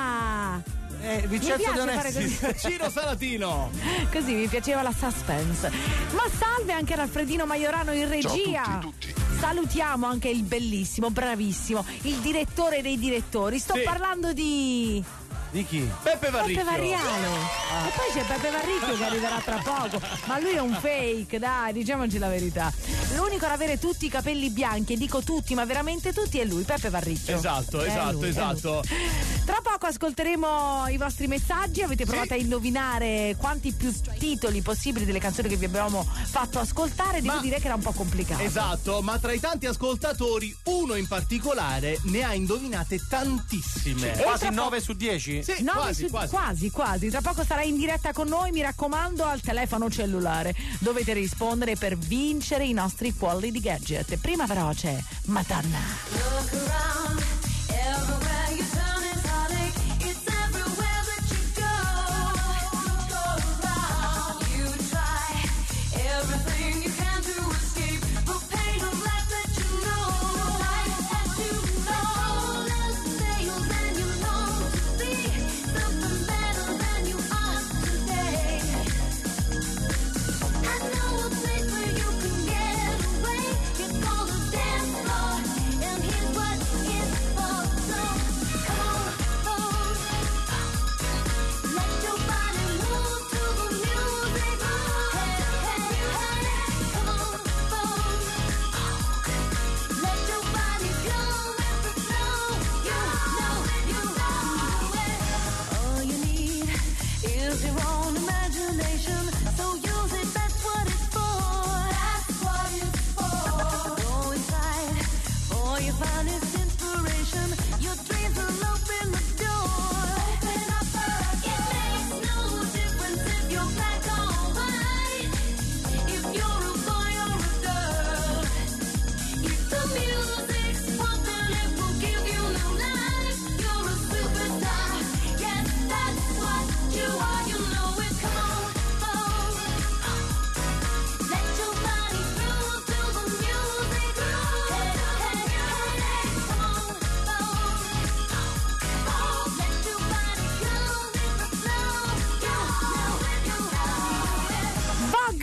da eh, Vincenzo D'Onesti, Ciro Salatino. Così mi piaceva la suspense. Ma salve anche Alfredino Maiorano in regia. Ciao a tutti, tutti. Salutiamo anche il bellissimo, bravissimo, il direttore dei direttori. Sto sì. parlando di Di chi? Peppe Varricchio. Peppe Varrialo. Ah. E poi c'è Peppe Varricchio che arriverà tra poco. Ma lui è un fake, dai, diciamoci la verità. L'unico ad avere tutti i capelli bianchi, e dico tutti, ma veramente tutti, è lui, Peppe Varricchio. Esatto, è esatto, lui, esatto. Tra poco ascolteremo i vostri messaggi. Avete provato sì. a indovinare quanti più titoli possibili delle canzoni che vi abbiamo fatto ascoltare. Devo ma, dire che era un po' complicato. Esatto, ma tra i tanti ascoltatori, uno in particolare ne ha indovinate tantissime. Sì, quasi nove su dieci? Sì, nove quasi, su, quasi. quasi, quasi. Tra poco sarà in diretta con noi, mi raccomando, al telefono cellulare. Dovete rispondere per vincere i nostri quality di gadget. Prima però c'è Madonna. Look around, everywhere you turn is heartache. It's everywhere that you go. Go around, you try everything you can to escape the pain of life that you know. Life that you know. Less fails and you long to be something better than you are today. I know a place where you can get away. It's called a dance floor, and here's what it's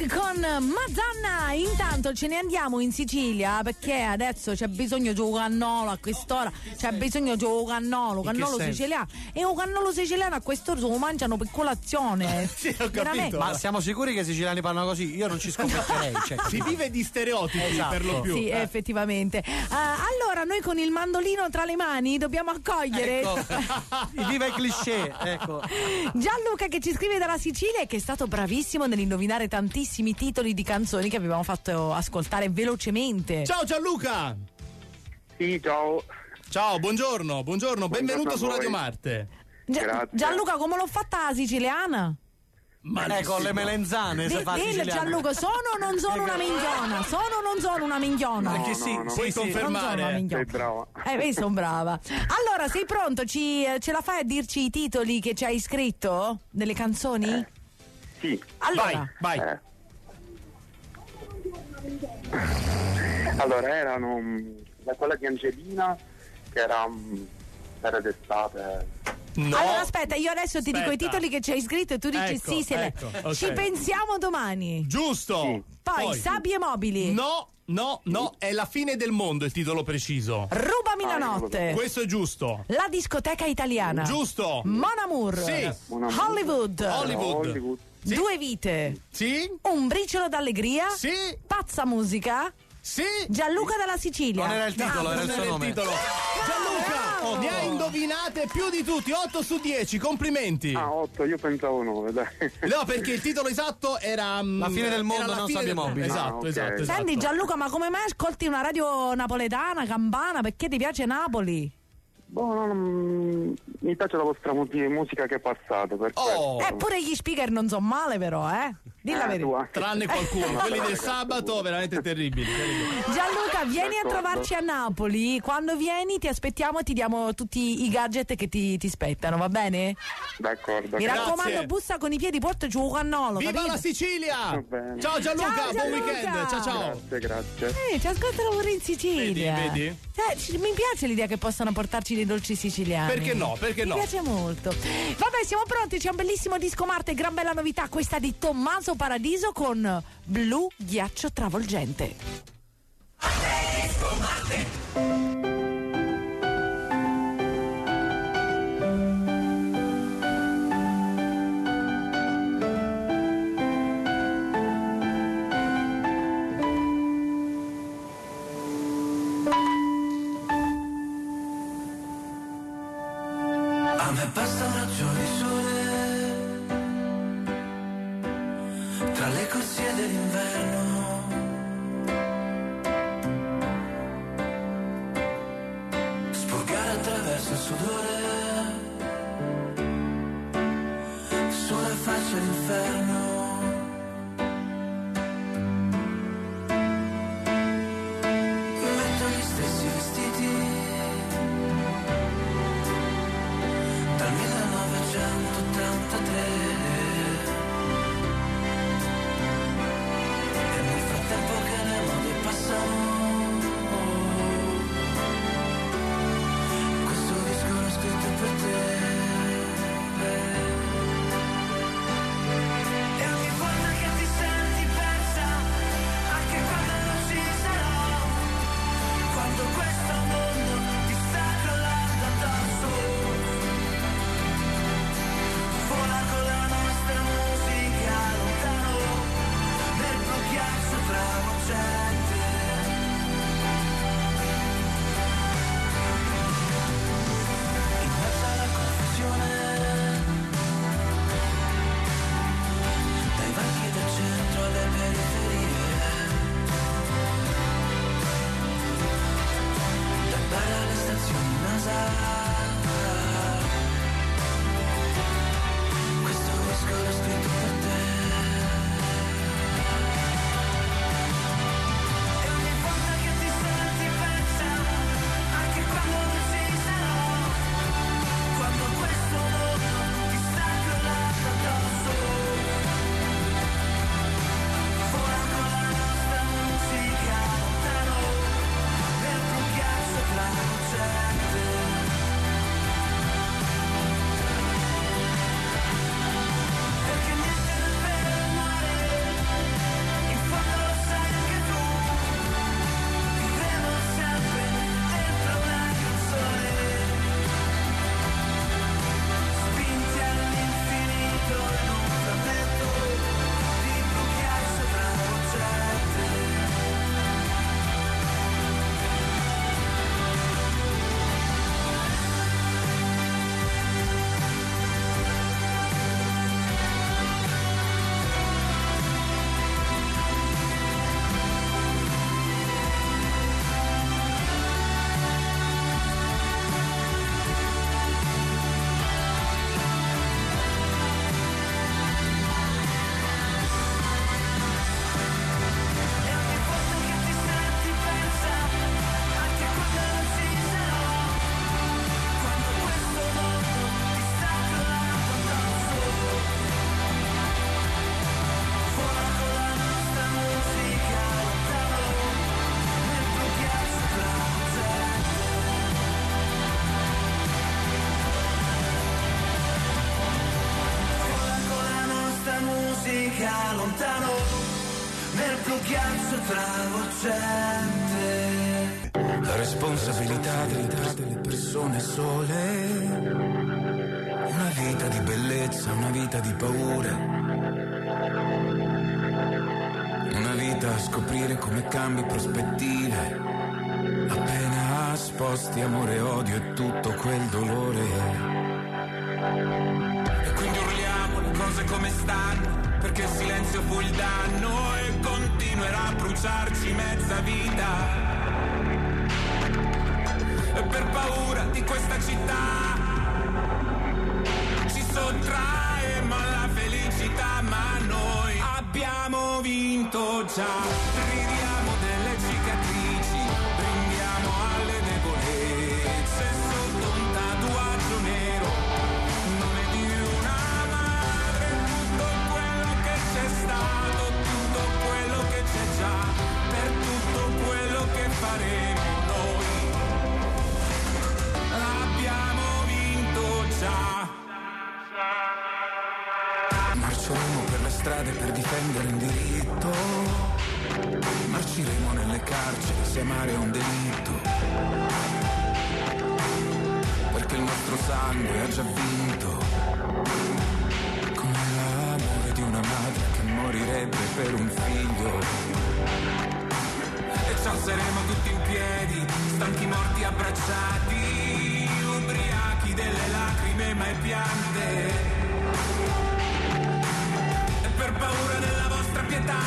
con Madonna. Intanto ce ne andiamo in Sicilia perché adesso c'è bisogno di un cannolo a quest'ora, c'è bisogno di un cannolo, cannolo siciliano, e un cannolo siciliano a quest'ora se lo mangiano per colazione. Sì, ho capito. Ma siamo sicuri che i siciliani parlano così? Io non ci scommetterei. Cioè. Si vive di stereotipi, esatto, per lo più. Sì, eh. effettivamente. Uh, allora noi con il mandolino tra le mani dobbiamo accogliere, ecco. Viva i cliché, ecco. Gianluca, che ci scrive dalla Sicilia e che è stato bravissimo nell'indovinare tantissimi titoli di canzoni che avevamo fatto ascoltare velocemente. Ciao Gianluca! Sì, ciao. Ciao, buongiorno, buongiorno, benvenuto buongiorno su Radio Marte. Gia- Gianluca, come l'ho fatta la siciliana? Ma eh, con le melenzane De- dillo Gianluca, sono o non sono una minchiona? Sono o non sono una minchiona? No, perché sì, no, no. Puoi sì, confermare. Sì. Sei brava. Eh, vedi, sono brava. Allora, sei pronto? Ci, ce la fai a dirci i titoli che ci hai scritto? Delle canzoni? Eh, sì. Allora. Vai, vai. Eh. Allora, erano da quella di Angelina, che era, era d'estate. No. Allora aspetta, io adesso ti aspetta. dico i titoli che ci hai scritto e tu dici ecco, sì, se ecco, le... okay. Ci pensiamo domani. Giusto. Sì. Poi, Poi Sabbie mobili. No, no, no, è La fine del mondo il titolo preciso. Rubami la notte. Questo è giusto. La discoteca italiana. Giusto. Mon Amour. Sì. Hollywood. Hollywood. Hollywood. Sì. Due vite. Sì. Un briciolo d'allegria. Sì. Pazza musica. Sì. Gianluca dalla Sicilia. Non era il titolo, No, era il non suo era nome. il titolo. Gianluca, Bravo. ne hai indovinate più di tutti, otto su dieci, complimenti. Ah, otto, io pensavo nove, dai. No, perché il titolo esatto era mm, La fine del mondo, era la non fine Sabbie del- mobili. Esatto, Ah, ok. esatto, esatto. Senti Gianluca, ma come mai ascolti una radio napoletana, campana? Perché ti piace Napoli? Boh, no, non- mi piace la vostra mu- musica che è passata. Per Oh. Eh, pure gli speaker non sono male però, eh? Dì la verità. Tranne qualcuno, quelli del sabato veramente terribili. Gianluca, vieni a D'accordo. trovarci a Napoli. Quando vieni ti aspettiamo e ti diamo tutti i gadget che ti, ti spettano, va bene? D'accordo. Mi Grazie. raccomando, bussa con i piedi, portaci un cannolo. Viva capito? la Sicilia! Va bene. Ciao Gianluca, Ciao, buon Gianluca. weekend. Ciao ciao. Grazie, grazie. Eh, ci ascoltano pure in Sicilia. Vedi, vedi? Eh, ci- mi piace l'idea che possano portarci dei dolci siciliani. Perché no? Perché Mi no? piace molto. Vabbè, siamo pronti, c'è un bellissimo disco Marte, gran bella novità, questa di Tommaso Paradiso con Blu Ghiaccio Travolgente. A me basta un raggio di sole tra le corsie dell'inverno. Sporcare attraverso il sudore sulla faccia l'inferno. Metto gli stessi vestiti dal millenovecentottantatré e questo ghiaccio travolgente. La responsabilità delle persone sole, una vita di bellezza, una vita di paure, una vita a scoprire come cambi prospettive, appena sposti amore, odio e tutto quel dolore. E quindi urliamo le cose come stanno, perché il silenzio fu il danno e continuerà a bruciarci mezza vita. E per paura di questa città ci sottraemo alla felicità, ma noi abbiamo vinto già. Ridiamo delle cicatrici, brindiamo alle debolezze sotto un tatuaggio nero, nome di una madre, tutto quello che c'è stato, tutto quello che c'è già, per tutto quello che faremo noi. Abbiamo vinto già. Marceremo per le strade per difendere un diritto, marciremo nelle carceri se amare è un delitto, perché il nostro sangue ha già vinto, come l'amore di una madre che morirebbe per un figlio. E ci alzeremo tutti in piedi, stanchi morti abbracciati, ubriachi delle lacrime mai piante. E per paura della vostra pietà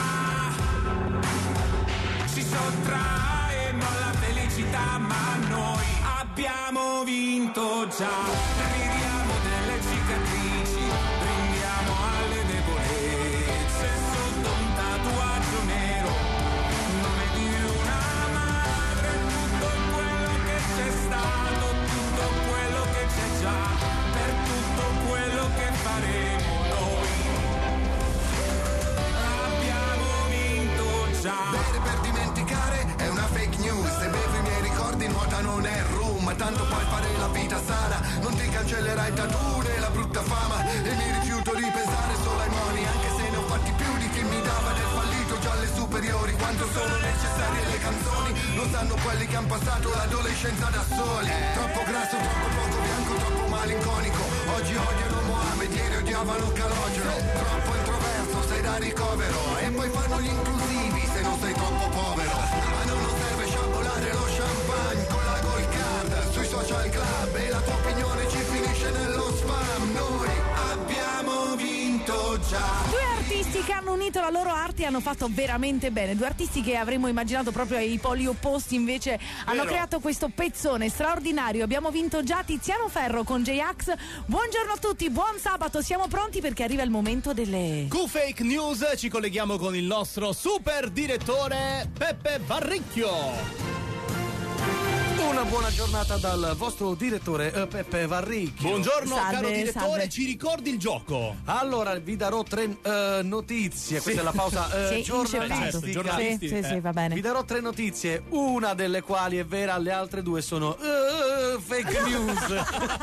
ci sottraemo alla felicità, ma noi abbiamo vinto già. Ridiamo delle cicatrici, brindiamo alle debolezze sotto un tatuaggio nero, nome di una madre, tutto quello che c'è stato, tutto quello che c'è già, per tutto quello che faremo noi. Abbiamo vinto già. Bere per dimenticare è una fake news, se bevi i miei ricordi nuota non è rum, ma tanto puoi fare la vita sana, non ti cancellerai il tattoo né la brutta fama, e mi rifiuto di pensare solo ai moni, anche se ne ho fatti più di chi mi dava del fallito già alle superiori. Quanto sono necessarie le canzoni, lo sanno quelli che hanno passato l'adolescenza da soli. Troppo grasso, troppo poco bianco, troppo malinconico, oggi odiano Mohamed, ieri odiavano Calogero. Troppo introverso, sei da ricovero, e poi fanno gli inclusivi se non sei troppo povero. Ma non, non serve sciabolare lo champagne con la gold card sui social club, e la tua opinione ci finisce nello spam. Noi abbiamo vinto già. Due artisti che hanno unito la loro arte e hanno fatto veramente bene. Due artisti che avremmo immaginato proprio ai poli opposti, invece hanno creato questo pezzone straordinario. Abbiamo vinto già. Tiziano Ferro con J-Ax. Buongiorno a tutti, buon sabato. Siamo pronti perché arriva il momento delle Q-Fake News. Ci colleghiamo con il nostro super direttore Peppe Varricchio. Una buona giornata dal vostro direttore eh, Peppe Varricchio. Buongiorno Salve, caro direttore, salve. ci ricordi il gioco? Allora vi darò tre eh, notizie. Questa è la pausa eh, Sì, giornalistica. sì, giornalisti, sì, sì, eh. va bene. Vi darò tre notizie, una delle quali è vera, le altre due sono eh, fake news.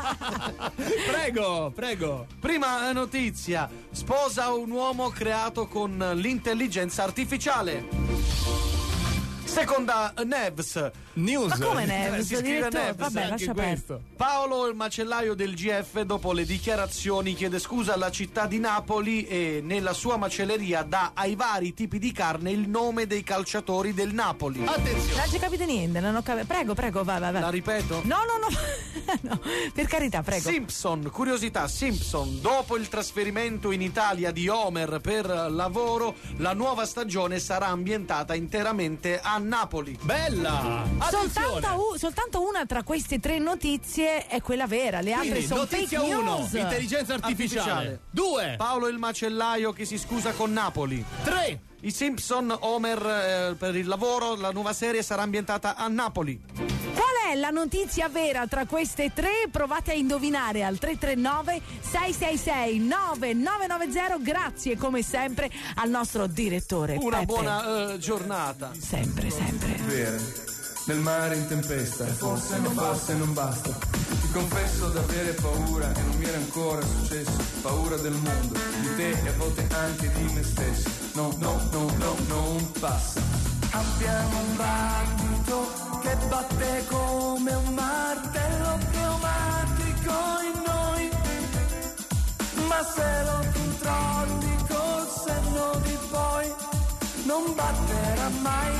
Prego, prego. Prima notizia: sposa un uomo creato con l'intelligenza artificiale. Seconda Nevs News. Ma come Neves? Si scrive Direttore? Neves, Vabbè, anche lascia questo. perdere. Paolo, il macellaio del G F, dopo le dichiarazioni chiede scusa alla città di Napoli e nella sua macelleria dà ai vari tipi di carne il nome dei calciatori del Napoli. Attenzione. Non ci capite niente, non ho capito. Prego, prego, vai, vai, vai. La ripeto? No, no, no. No, per carità, prego. Simpson, curiosità, Simpson, dopo il trasferimento in Italia di Homer per lavoro, la nuova stagione sarà ambientata interamente a Napoli. Bella. Soltanto, Attenzione. u- soltanto una tra queste tre notizie è quella vera, le altre Quindi, sono notizia fake uno, news. intelligenza artificiale. Artificiale. Due. Paolo il macellaio che si scusa con Napoli. Tre. I Simpson, Homer eh, per il lavoro, la nuova serie sarà ambientata a Napoli. Qual è la notizia vera tra queste tre? Provate a indovinare al tre tre nove sei sei sei nove nove nove zero. Grazie come sempre al nostro direttore Una Peppe. buona eh, giornata. Sempre, sempre. Nel mare in tempesta, forse non basta e non basta. Ti Confesso d'avere paura e non mi era ancora successo. Paura del mondo, di te e a volte anche di me stesso. No, no, no, no, non passa. Abbiamo un battito che batte come un martello pneumatico in noi, ma se lo controlli col senno di poi non batterà mai.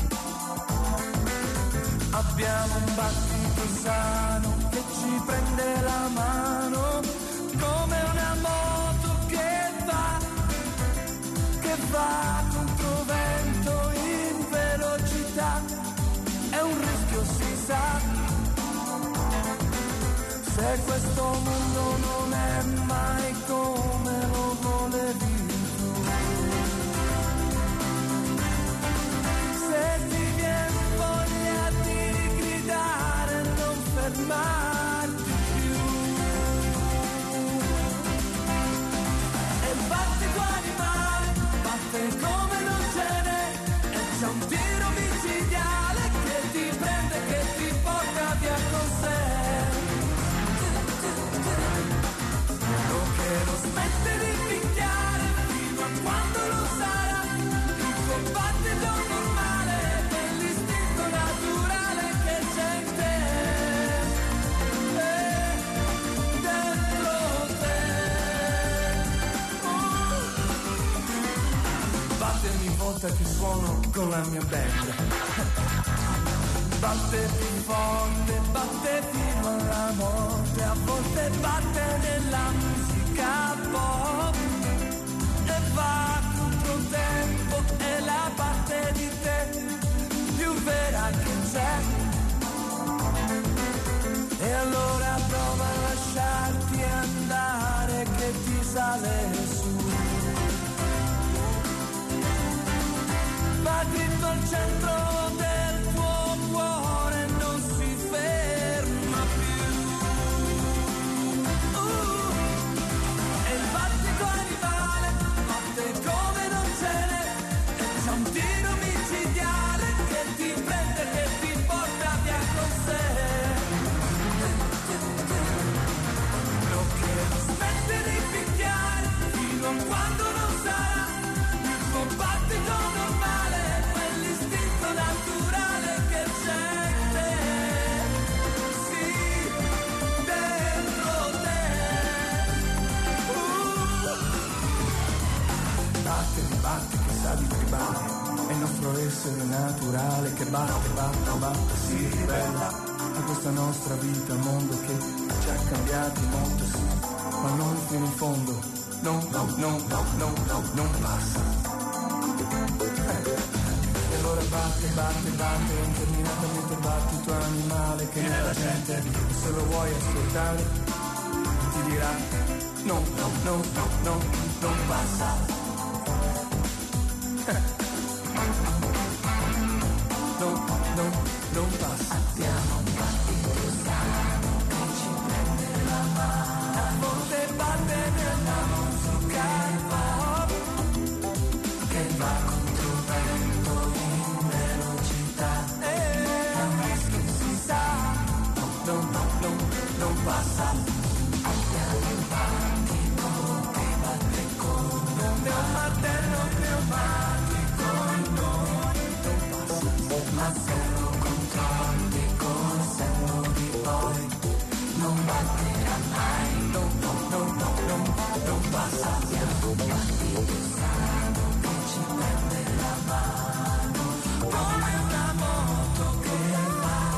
Abbiamo un battito sano che ci prende la mano come una moto che va, che va contro vento in velocità. È un rischio, si sa, se questo mondo non è mai come lo volevi tu. Se ti viene voglia di gridare, non fermarti più. E il battito animale batte come non ce n'è, e c'è un tiro micidiale che ti prende, che ti porta via con sé. Lo che non smette di picchiare fino a quando lo sarà il tuo battito normale, dell'istinto naturale che c'è in te, e dentro te. Uh. Batte ogni volta che suono con la mia band. Batte più forte, batte fino alla morte, a volte batte nella musica pop e va contro tempo, è la parte di te più vera che c'è. E allora prova a lasciarti andare che ti sale su. Va dritto al centro del tuo cuore, non si ferma più. Uh, e il battito animale batte come non ce n'è, e c'è un tiro micidiale che ti prende, che ti porta via con sé. Lo che non smette di picchiare fino a quando non sarà il tuo battito normale, quell'istinto naturale che c'è in te, sì, dentro te. Uh. Batte, batte, che sa di tribale, è il nostro essere naturale che batte, batte, batte, si ribella a questa nostra vita, mondo che ci ha cambiati molto, sì, ma non fino in fondo, no, no, no, no, no, no, non passa. E allora batte, batte, batte, interminatamente battito animale che nella gente, se lo vuoi ascoltare, ti dirà no, no, no, no, no, non passa. No, no, non passa. Abbiamo un battito sano che ci prende la mano, a volte batte nella musica hip-hop che va contro vento in velocità. È un rischio, si sa, no, no, no, non passa. Abbiamo un battito che batte come un martello pneumatico in noi, non passa, ma se lo controlli col senno di poi non batterà mai, no, no, no, no, no, non passa. Abbiamo un battito sano che ci prende la mano come una moto che va.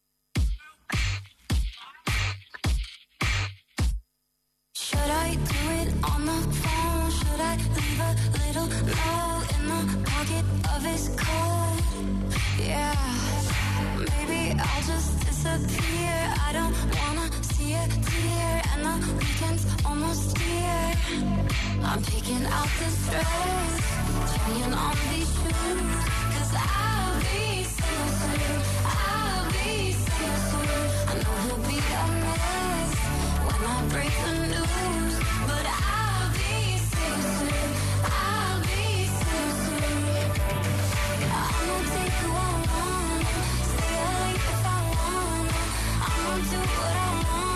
Should I do it on the phone? Should I leave a little note in the pocket of his coat? Yeah, maybe I'll just disappear. I don't wanna see a tear, and the weekend's almost here. I'm picking out this dress, trying on these shoes, 'cause I'll be single soon, I'll be single soon. I know he'll be a mess when I break the news, but I'll be single soon, I'll be single soon. I'm gonna take who I want, stay late if I want, I'm gonna do what I want.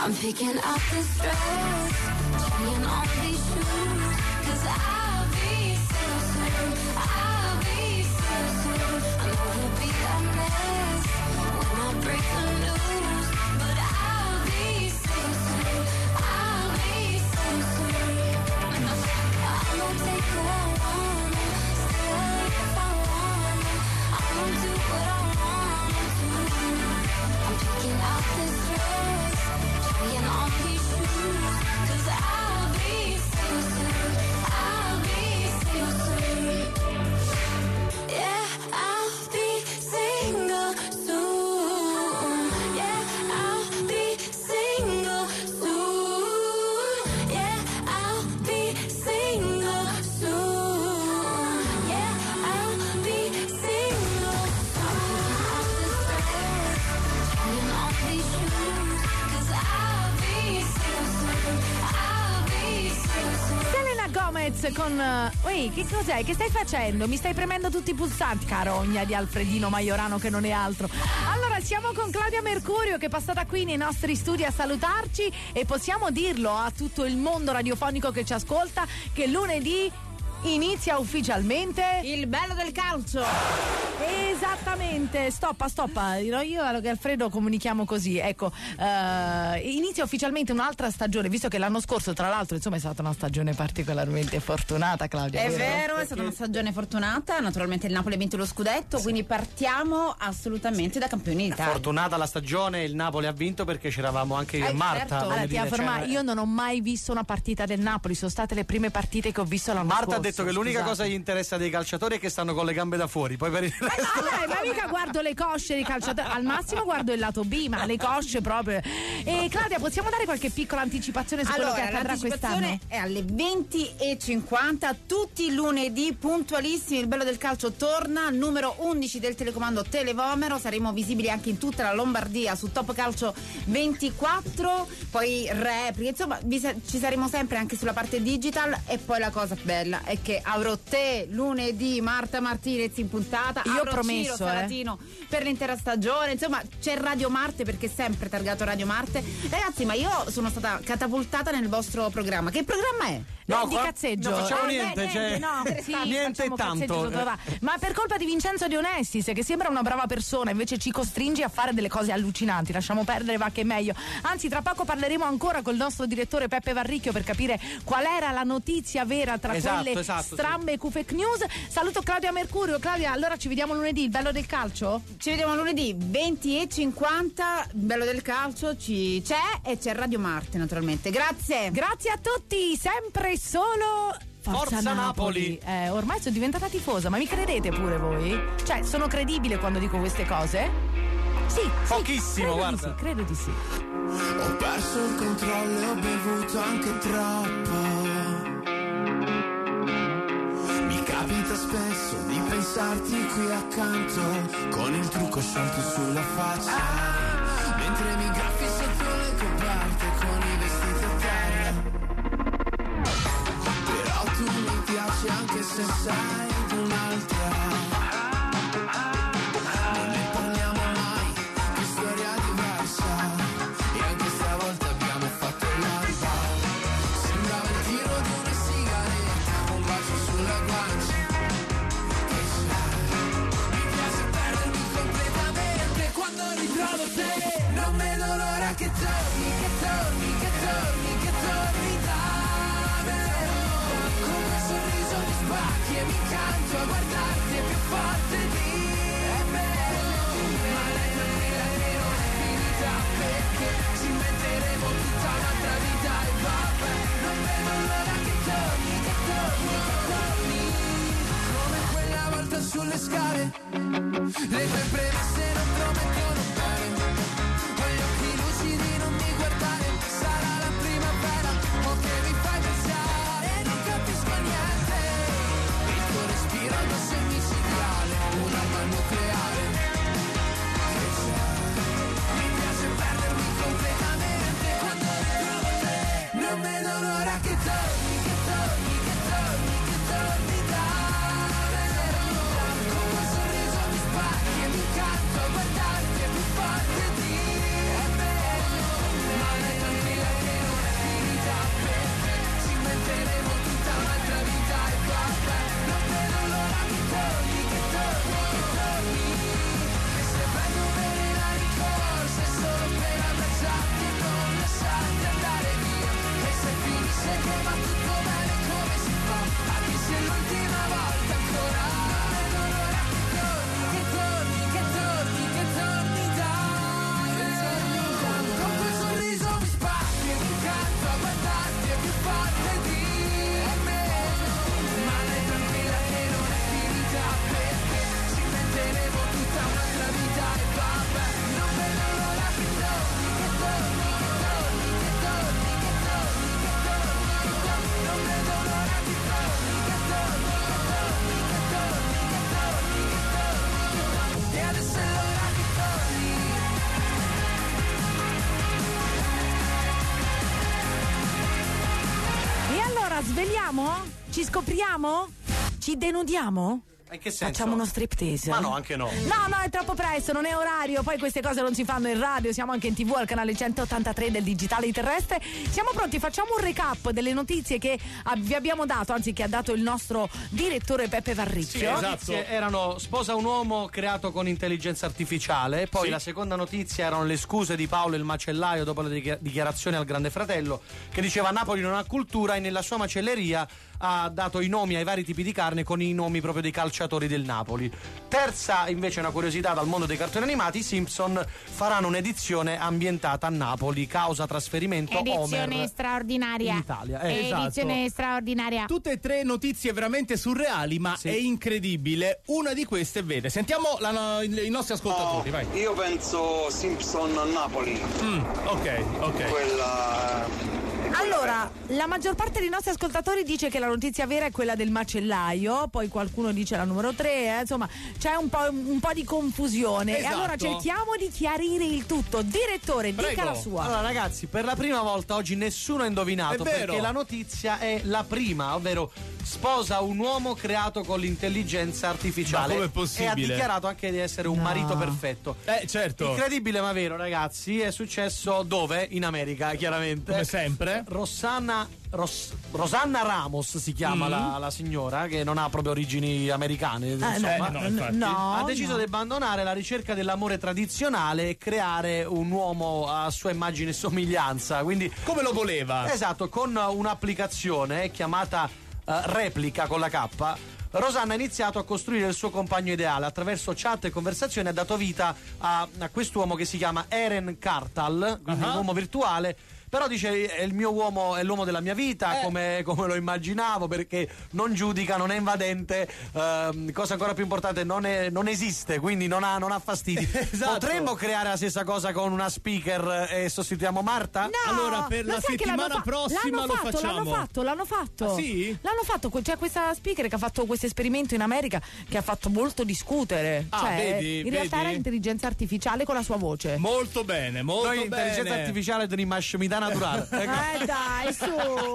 I'm picking up this dress, trying on these shoes, 'cause I'll be so soon, I'll be so soon. I know he'll be a mess when I break the news, but I'll be so soon, I'll be so soon. I'm gonna take who I want, stay if I want, I'm gonna do what I want to. I'm picking up this dress, trying on these shoes, 'cause I'll be so soon, I'll be so soon. Yeah, I'll be single soon. Yeah, I'll be single soon. Yeah, I'll be single soon. Yeah, I'll be single soon. Trying on these shoes, 'cause I'll be so soon, I'll be so soon. Selena Gomez con... Ui, che cos'è? Che stai facendo? Mi stai premendo tutti i pulsanti, carogna di Alfredino Majorano che non è altro. Allora, siamo con Claudia Mercurio che è passata qui nei nostri studi a salutarci e possiamo dirlo a tutto il mondo radiofonico che ci ascolta che lunedì inizia ufficialmente il bello del calcio. Esattamente, stoppa, stoppa. Io e Alfredo comunichiamo così. Ecco, uh, inizia ufficialmente un'altra stagione, visto che l'anno scorso, tra l'altro, insomma, è stata una stagione particolarmente fortunata, Claudia. È vero, è stata una stagione fortunata. Naturalmente il Napoli ha vinto lo scudetto, sì. Quindi partiamo assolutamente da campioni d'Italia. Fortunata la stagione, il Napoli ha vinto perché c'eravamo anche io eh, e Marta. Certo. Allora, ti afferma, cioè... io non ho mai visto una partita del Napoli, sono state le prime partite che ho visto l'anno Marta scorso. ha detto che l'unica scusate. cosa gli interessa dei calciatori è che stanno con le gambe da fuori. Poi per il resto... Eh no, dai, ma mica guardo le cosce dei calciatori, al massimo guardo il lato B, ma le cosce proprio. E Claudia, possiamo dare qualche piccola anticipazione su allora, quello che accadrà quest'anno? È alle venti e cinquanta, tutti i lunedì, puntualissimi. Il bello del calcio torna, numero undici del telecomando Televomero. Saremo visibili anche in tutta la Lombardia su Top Calcio ventiquattro, poi repliche, insomma vi, ci saremo sempre anche sulla parte digital. E poi la cosa bella è che avrò te lunedì, Marta Martinez in puntata. Io ho avrò promesso Ciro Salatino eh. per l'intera stagione, insomma c'è Radio Marte perché è sempre targato Radio Marte. Ragazzi, ma io sono stata catapultata nel vostro programma. Che programma è? No, di qua, cazzeggio. Non facciamo eh, niente, beh, cioè, no, sì, niente e tanto. Ma per colpa di Vincenzo De Onestis, che sembra una brava persona, invece ci costringe a fare delle cose allucinanti. Lasciamo perdere, va che è meglio. Anzi, tra poco parleremo ancora col nostro direttore Peppe Varricchio per capire qual era la notizia vera tra esatto, quelle esatto, strambe sì. e fake news. Saluto Claudia Mercurio. Claudia, allora ci vediamo lunedì, il bello del calcio? Ci vediamo lunedì venti e cinquanta, il bello del calcio ci c'è e c'è Radio Marte naturalmente. Grazie. Grazie a tutti, sempre solo Forza, Forza Napoli, Napoli. Eh, ormai sono diventata tifosa, ma mi credete pure voi? Cioè, sono credibile quando dico queste cose? Sì, pochissimo, sì, guarda. Di sì, credo di sì. Ho perso il controllo e ho bevuto anche troppo. Mi capita spesso di pensarti qui accanto, con il trucco sciolto sulla faccia, mentre mi graffi sotto le coperte con i vestiti a terra. Però tu mi piaci anche se sei di un'altra. Non ne parliamo mai, che storia diversa. E anche stavolta abbiamo fatto l'alba. Sembrava il tiro di una sigaretta, un bacio sulla guancia. Che c'è? Mi piace perdermi completamente quando ritrovo te. Non vedo l'ora che torni, che torni, che torni, che torni da me. Con un sorriso mi spacchi e mi incanto a guardarti è più forte di me. Ma lei non è la che non è finita, perché ci inventeremo tutta un'altra vita e vabbè. Non vedo l'ora che torni, che torni, che torni. Come quella volta sulle scale, le tue premesse non promettono bene. Ho gli occhi lucidi, non mi guardare, sarà la primavera o che mi fai pensare, non capisco niente. Il tuo respiro è un semicidiale, un'arma nucleare. Che c'è? Mi piace perdermi completamente quando ritrovo te. Non vedo l'ora che torni, che torni, che torni, che torni da me. Con un sorriso mi spacchi e mi incanto a guardarti è più forte di me. sveliamo? Ci scopriamo? Ci denudiamo? In che senso? Facciamo uno striptease? Ma no, anche no. No, no, è troppo presto, non è orario. Poi queste cose non si fanno in radio. Siamo anche in tivù al canale centottantatré del digitale terrestre. Siamo pronti, facciamo un recap delle notizie che vi abbiamo dato, anzi che ha dato il nostro direttore Peppe Varricchio. Sì, esatto. Erano sposa un uomo creato con intelligenza artificiale. Poi sì. La seconda notizia erano le scuse di Paolo il macellaio dopo le dichiarazioni al Grande Fratello, che diceva Napoli non ha cultura, e nella sua macelleria ha dato i nomi ai vari tipi di carne con i nomi proprio dei calciatori del Napoli. Terza invece una curiosità dal mondo dei cartoni animati: i Simpson faranno un'edizione ambientata a Napoli, causa trasferimento Edizione Homer straordinaria. in Italia. Eh, Edizione esatto. straordinaria. Tutte e tre notizie veramente surreali, ma Sì. è incredibile. Una di queste è vera. Sentiamo la, no, i nostri ascoltatori, vai. Io penso Simpson a Napoli. Mm, ok, ok. Quella. Allora, la maggior parte dei nostri ascoltatori dice che la notizia vera è quella del macellaio, poi qualcuno dice la numero tre, eh, insomma c'è un po', un po' di confusione. Esatto. E allora cerchiamo di chiarire il tutto. Direttore, Prego. dica la sua. Allora ragazzi, per la prima volta oggi nessuno ha indovinato, È vero. perché la notizia è la prima, ovvero sposa un uomo creato con l'intelligenza artificiale. Ma com'è E ha possibile? dichiarato anche di essere un No. marito perfetto. Eh, certo. Incredibile ma vero, ragazzi. È successo dove? In America, chiaramente. Come sempre. Rosanna Ros- Rosanna Ramos si chiama Mm. la, la signora, che non ha proprio origini americane, insomma. Eh, no, infatti. no, ha deciso no. di abbandonare la ricerca dell'amore tradizionale e creare un uomo a sua immagine e somiglianza. Quindi, Come lo voleva? esatto, con un'applicazione chiamata eh, Replica con la K. Rosanna ha iniziato a costruire il suo compagno ideale. Attraverso chat e conversazioni ha dato vita a, a quest'uomo che si chiama Eren Kartal, quindi Uh-huh. un uomo virtuale. Però dice è il mio uomo, è l'uomo della mia vita, Eh. come, come lo immaginavo, perché non giudica, non è invadente, ehm, cosa ancora più importante, non, è, non esiste, quindi non ha, non ha fastidi. Esatto. Potremmo creare la stessa cosa con una speaker e sostituiamo Marta? No, Allora, per lo la sai che settimana l'hanno fa- prossima l'hanno lo fatto, facciamo. L'hanno fatto, l'hanno fatto. Ah, sì? L'hanno fatto, c'è questa speaker che ha fatto questo esperimento in America che ha fatto molto discutere. Ah, cioè, vedi, in realtà vedi? era intelligenza artificiale con la sua voce. Molto bene, molto Noi bene. intelligenza artificiale di mascimità naturale. Ecco. Eh dai, su.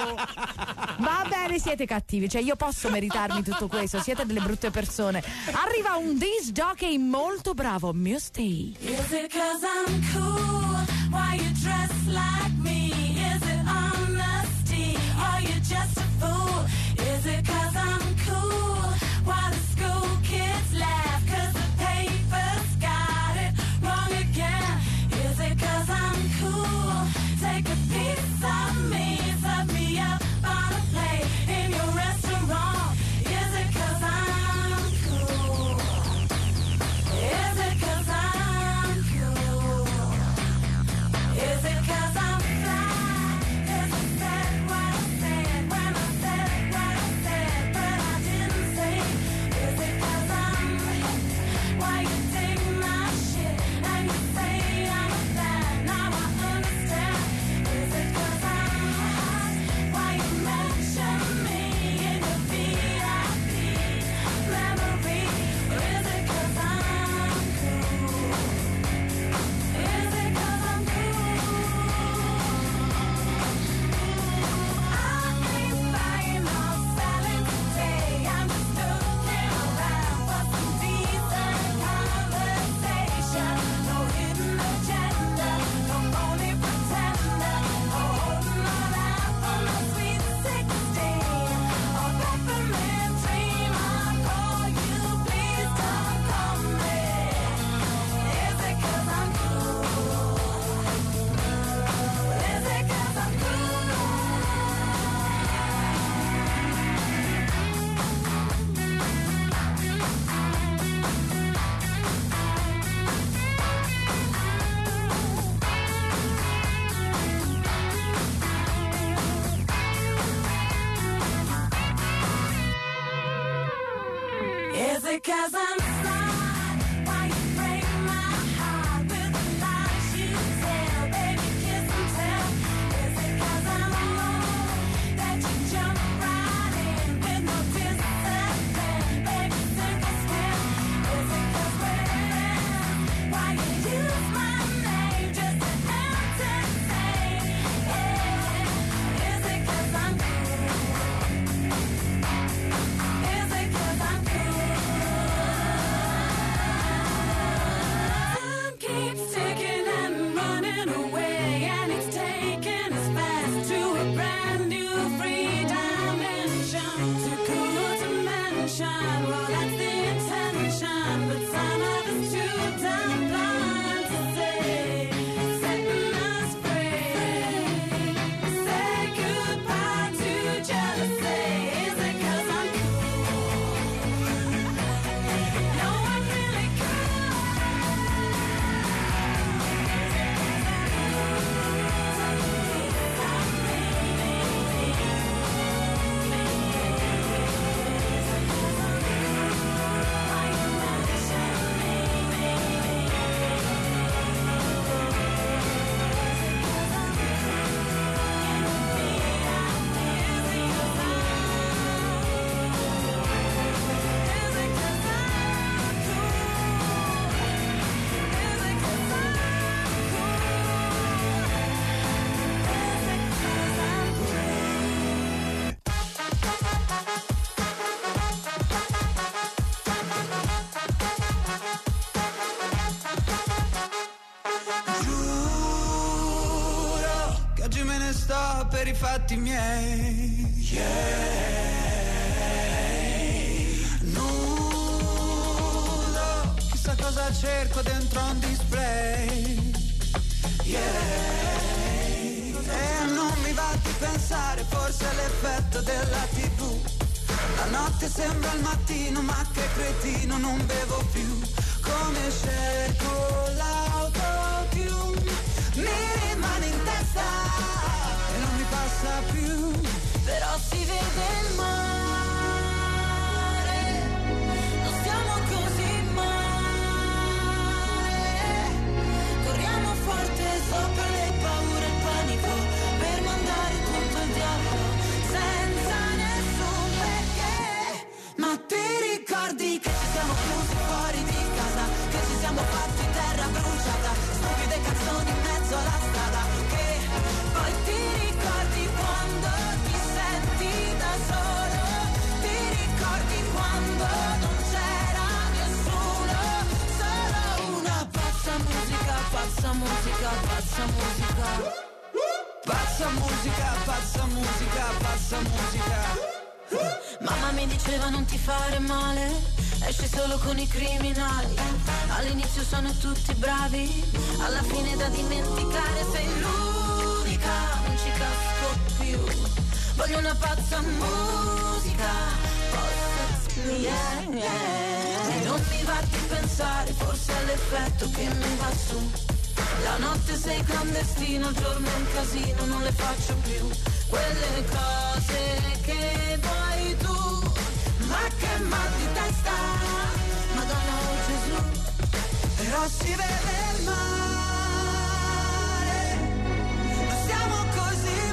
Va bene, siete cattivi, cioè io posso meritarmi tutto questo, siete delle brutte persone. Arriva un disc jockey molto bravo, Mustay. Is it 'cause I'm cool? Why you dress like me? Is it honesty? Are you just a fool? Is it 'cause I'm cool? Why the school kids laugh? 'Cause the papers got it wrong again. Is it 'cause I'm cool? Take a piece of me, serve me up on a plate in your restaurant. Is it 'cause I'm cool? Is it 'cause I'm cool? Is it 'cause I'm fly? Is it said what I said when I said what I said, but I didn't say? Is it 'cause I'm why you take my shit and you say I'm a fan? Now I understand. Is it 'cause I'm hot? Why you mention me in your V I P memory? Or is it 'cause I'm cool? Is it 'cause I'm cool? I ain't buying or selling today. I'm just looking around for some decent conversation. No hidden agenda, no phony pretender, no holding on out for no sweet sixteen or peppermint dream. I'll call you, please don't call me. Is it 'cause I'm cool? Is it 'cause I'm cool? Is it 'cause I'm smart? Why you break my heart with the lies you tell? Baby, kiss and tell. Is it 'cause I'm alone that you jump right in with no discipline? Baby, sink or swim. Is it 'cause we're friends? Why you use my name just to entertain? Yeah. Is it 'cause I'm cool? per i fatti miei. Yeah. Nudo, chissà cosa cerco dentro un display. Yeah. E non mi va di pensare, forse è l'effetto della tivù. La notte sembra il mattino, ma che cretino, non bevo più. Come scelgo l'autotune, mi rimane in testa e non mi passa più. Però si vede il mare, non stiamo così male. Corriamo forte sopra le paure e il panico, per mandare tutto al diavolo senza nessun perché. Ma ti ricordi che ci siamo chiusi fuori di casa, che ci siamo fatti terra bruciata, stupide canzoni in mezzo alla strada, che poi ti ricordi quando ti senti da solo, ti ricordi quando non c'era nessuno, solo una pazza musica, pazza musica, pazza musica, pazza musica, pazza musica, pazza musica. Mamma mi diceva non ti fare male, esci solo con i criminali. All'inizio sono tutti bravi, alla fine da dimenticare sei l'unica, non ci casco più. Voglio una pazza musica, posso yeah, yeah. E non mi va di pensare, forse è l'effetto che mi va su. La notte sei clandestino, il giorno è un casino, non le faccio più quelle cose che vuoi tu. Ma che mal di testa, Madonna o Gesù. Però si vede il mare, non stiamo così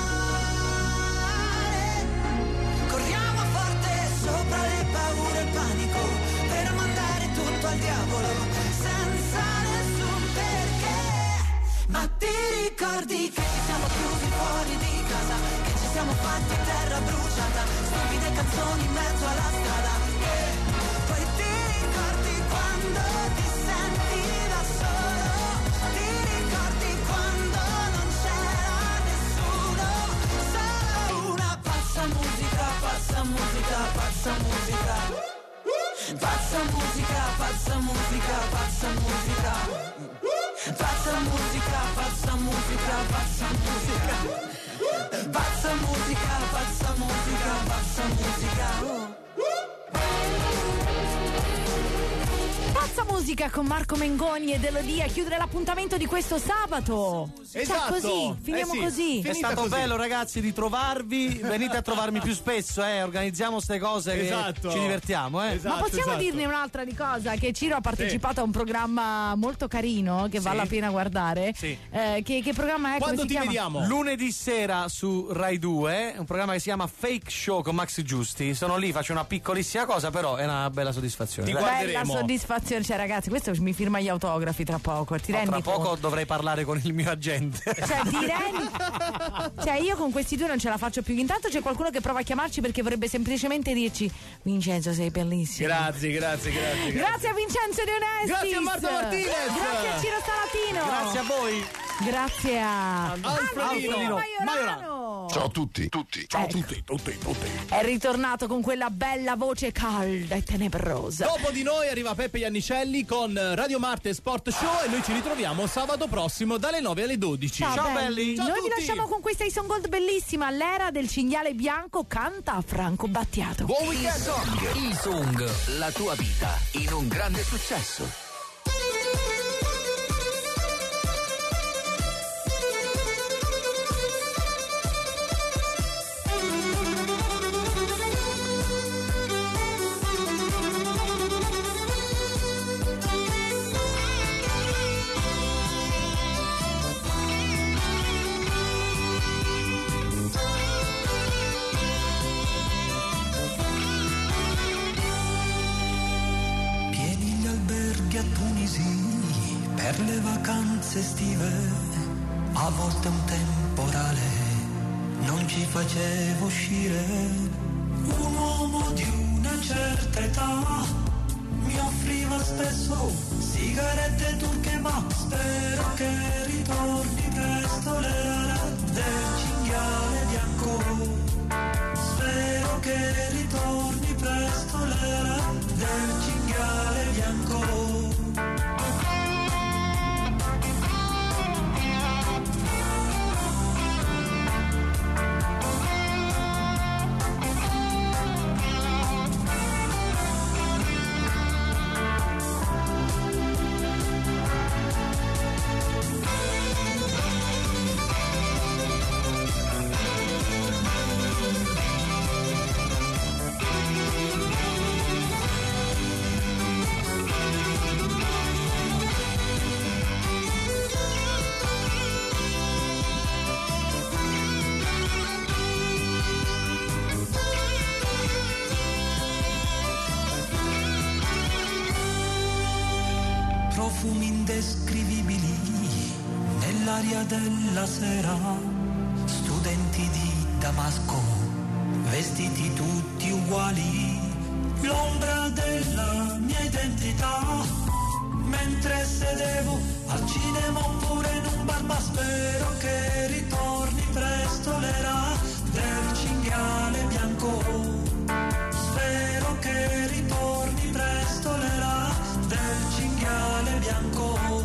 male. Corriamo forte sopra le paure e il panico, per mandare tutto al diavolo senza nessun perché. Ma ti ricordi che ci siamo chiusi fuori di casa, che ci siamo fatti terra bruciata, stupide canzoni in mezzo alla strada, e poi ti ricordi quando ti senti da solo, ti ricordi quando non c'era nessuno, solo una pazza musica, pazza musica, pazza musica, pazza musica, pazza musica, pazza musica, pazza musica, pazza musica, pazza musica, pazza musica, pazza musica, pazza musica. Pazza musica con Marco Mengoni ed Elodia a chiudere l'appuntamento di questo sabato. Esatto. Cioè, così, finiamo Eh sì, così. È stato così. bello, ragazzi, di trovarvi. Venite a trovarmi più spesso, eh. Organizziamo ste cose Esatto. che ci divertiamo, eh. Esatto. Ma possiamo esatto. dirne un'altra di cosa? Che Ciro ha partecipato a un programma molto carino che vale la pena guardare. Sì. Eh, che, che programma è? Quando Come si ti chiama? vediamo? Lunedì sera su Rai due, un programma che si chiama Fake Show con Max Giusti. Sono lì, faccio una piccolissima cosa, però è una bella soddisfazione. Ti Dai. guarda- Bella guarderemo. soddisfazione, cioè ragazzi, questo mi firma gli autografi tra poco, ti No, rendi tra poco conto? dovrei parlare con il mio agente. Cioè, ti rendi... cioè io con questi due non ce la faccio più. Intanto c'è qualcuno che prova a chiamarci perché vorrebbe semplicemente dirci: Vincenzo, sei bellissimo. Grazie, grazie, grazie. Grazie a Vincenzo De Onestis. Grazie a Marta Martinez. Grazie a Ciro Stamatino. Grazie a voi. Grazie a Alfredino Majorano. Ciao a tutti, tutti. Ciao a Ecco. tutti, tutti, tutti. È ritornato con quella bella voce calda e tenebrosa. Dopo di noi arriva Peppe Iannicelli con Radio Marte Sport Show e noi ci ritroviamo sabato prossimo dalle nove alle dodici. Ciao, Ciao, belli. belli. Ciao a Noi vi tutti. lasciamo con questa Ison Gold bellissima. L'era del cinghiale bianco canta Franco Battiato. Buon Il weekend. Song, il Song, la tua vita in un grande successo. Pieni gli alberghi a Tunisi per le vacanze estive, a volte un temporale non ci faceva uscire. Un uomo di una certa età mi offriva spesso sigarette turche, ma spero che ritorni presto l'era del cinghiale. profumi indescrivibili nell'aria della sera, studenti di Damasco, vestiti tutti uguali, l'ombra della mia identità, mentre sedevo al cinema oppure in un bar, ma spero che ritorni presto l'era del cinghiale bianco, spero che ritorni presto l'era del cinghiale bianco.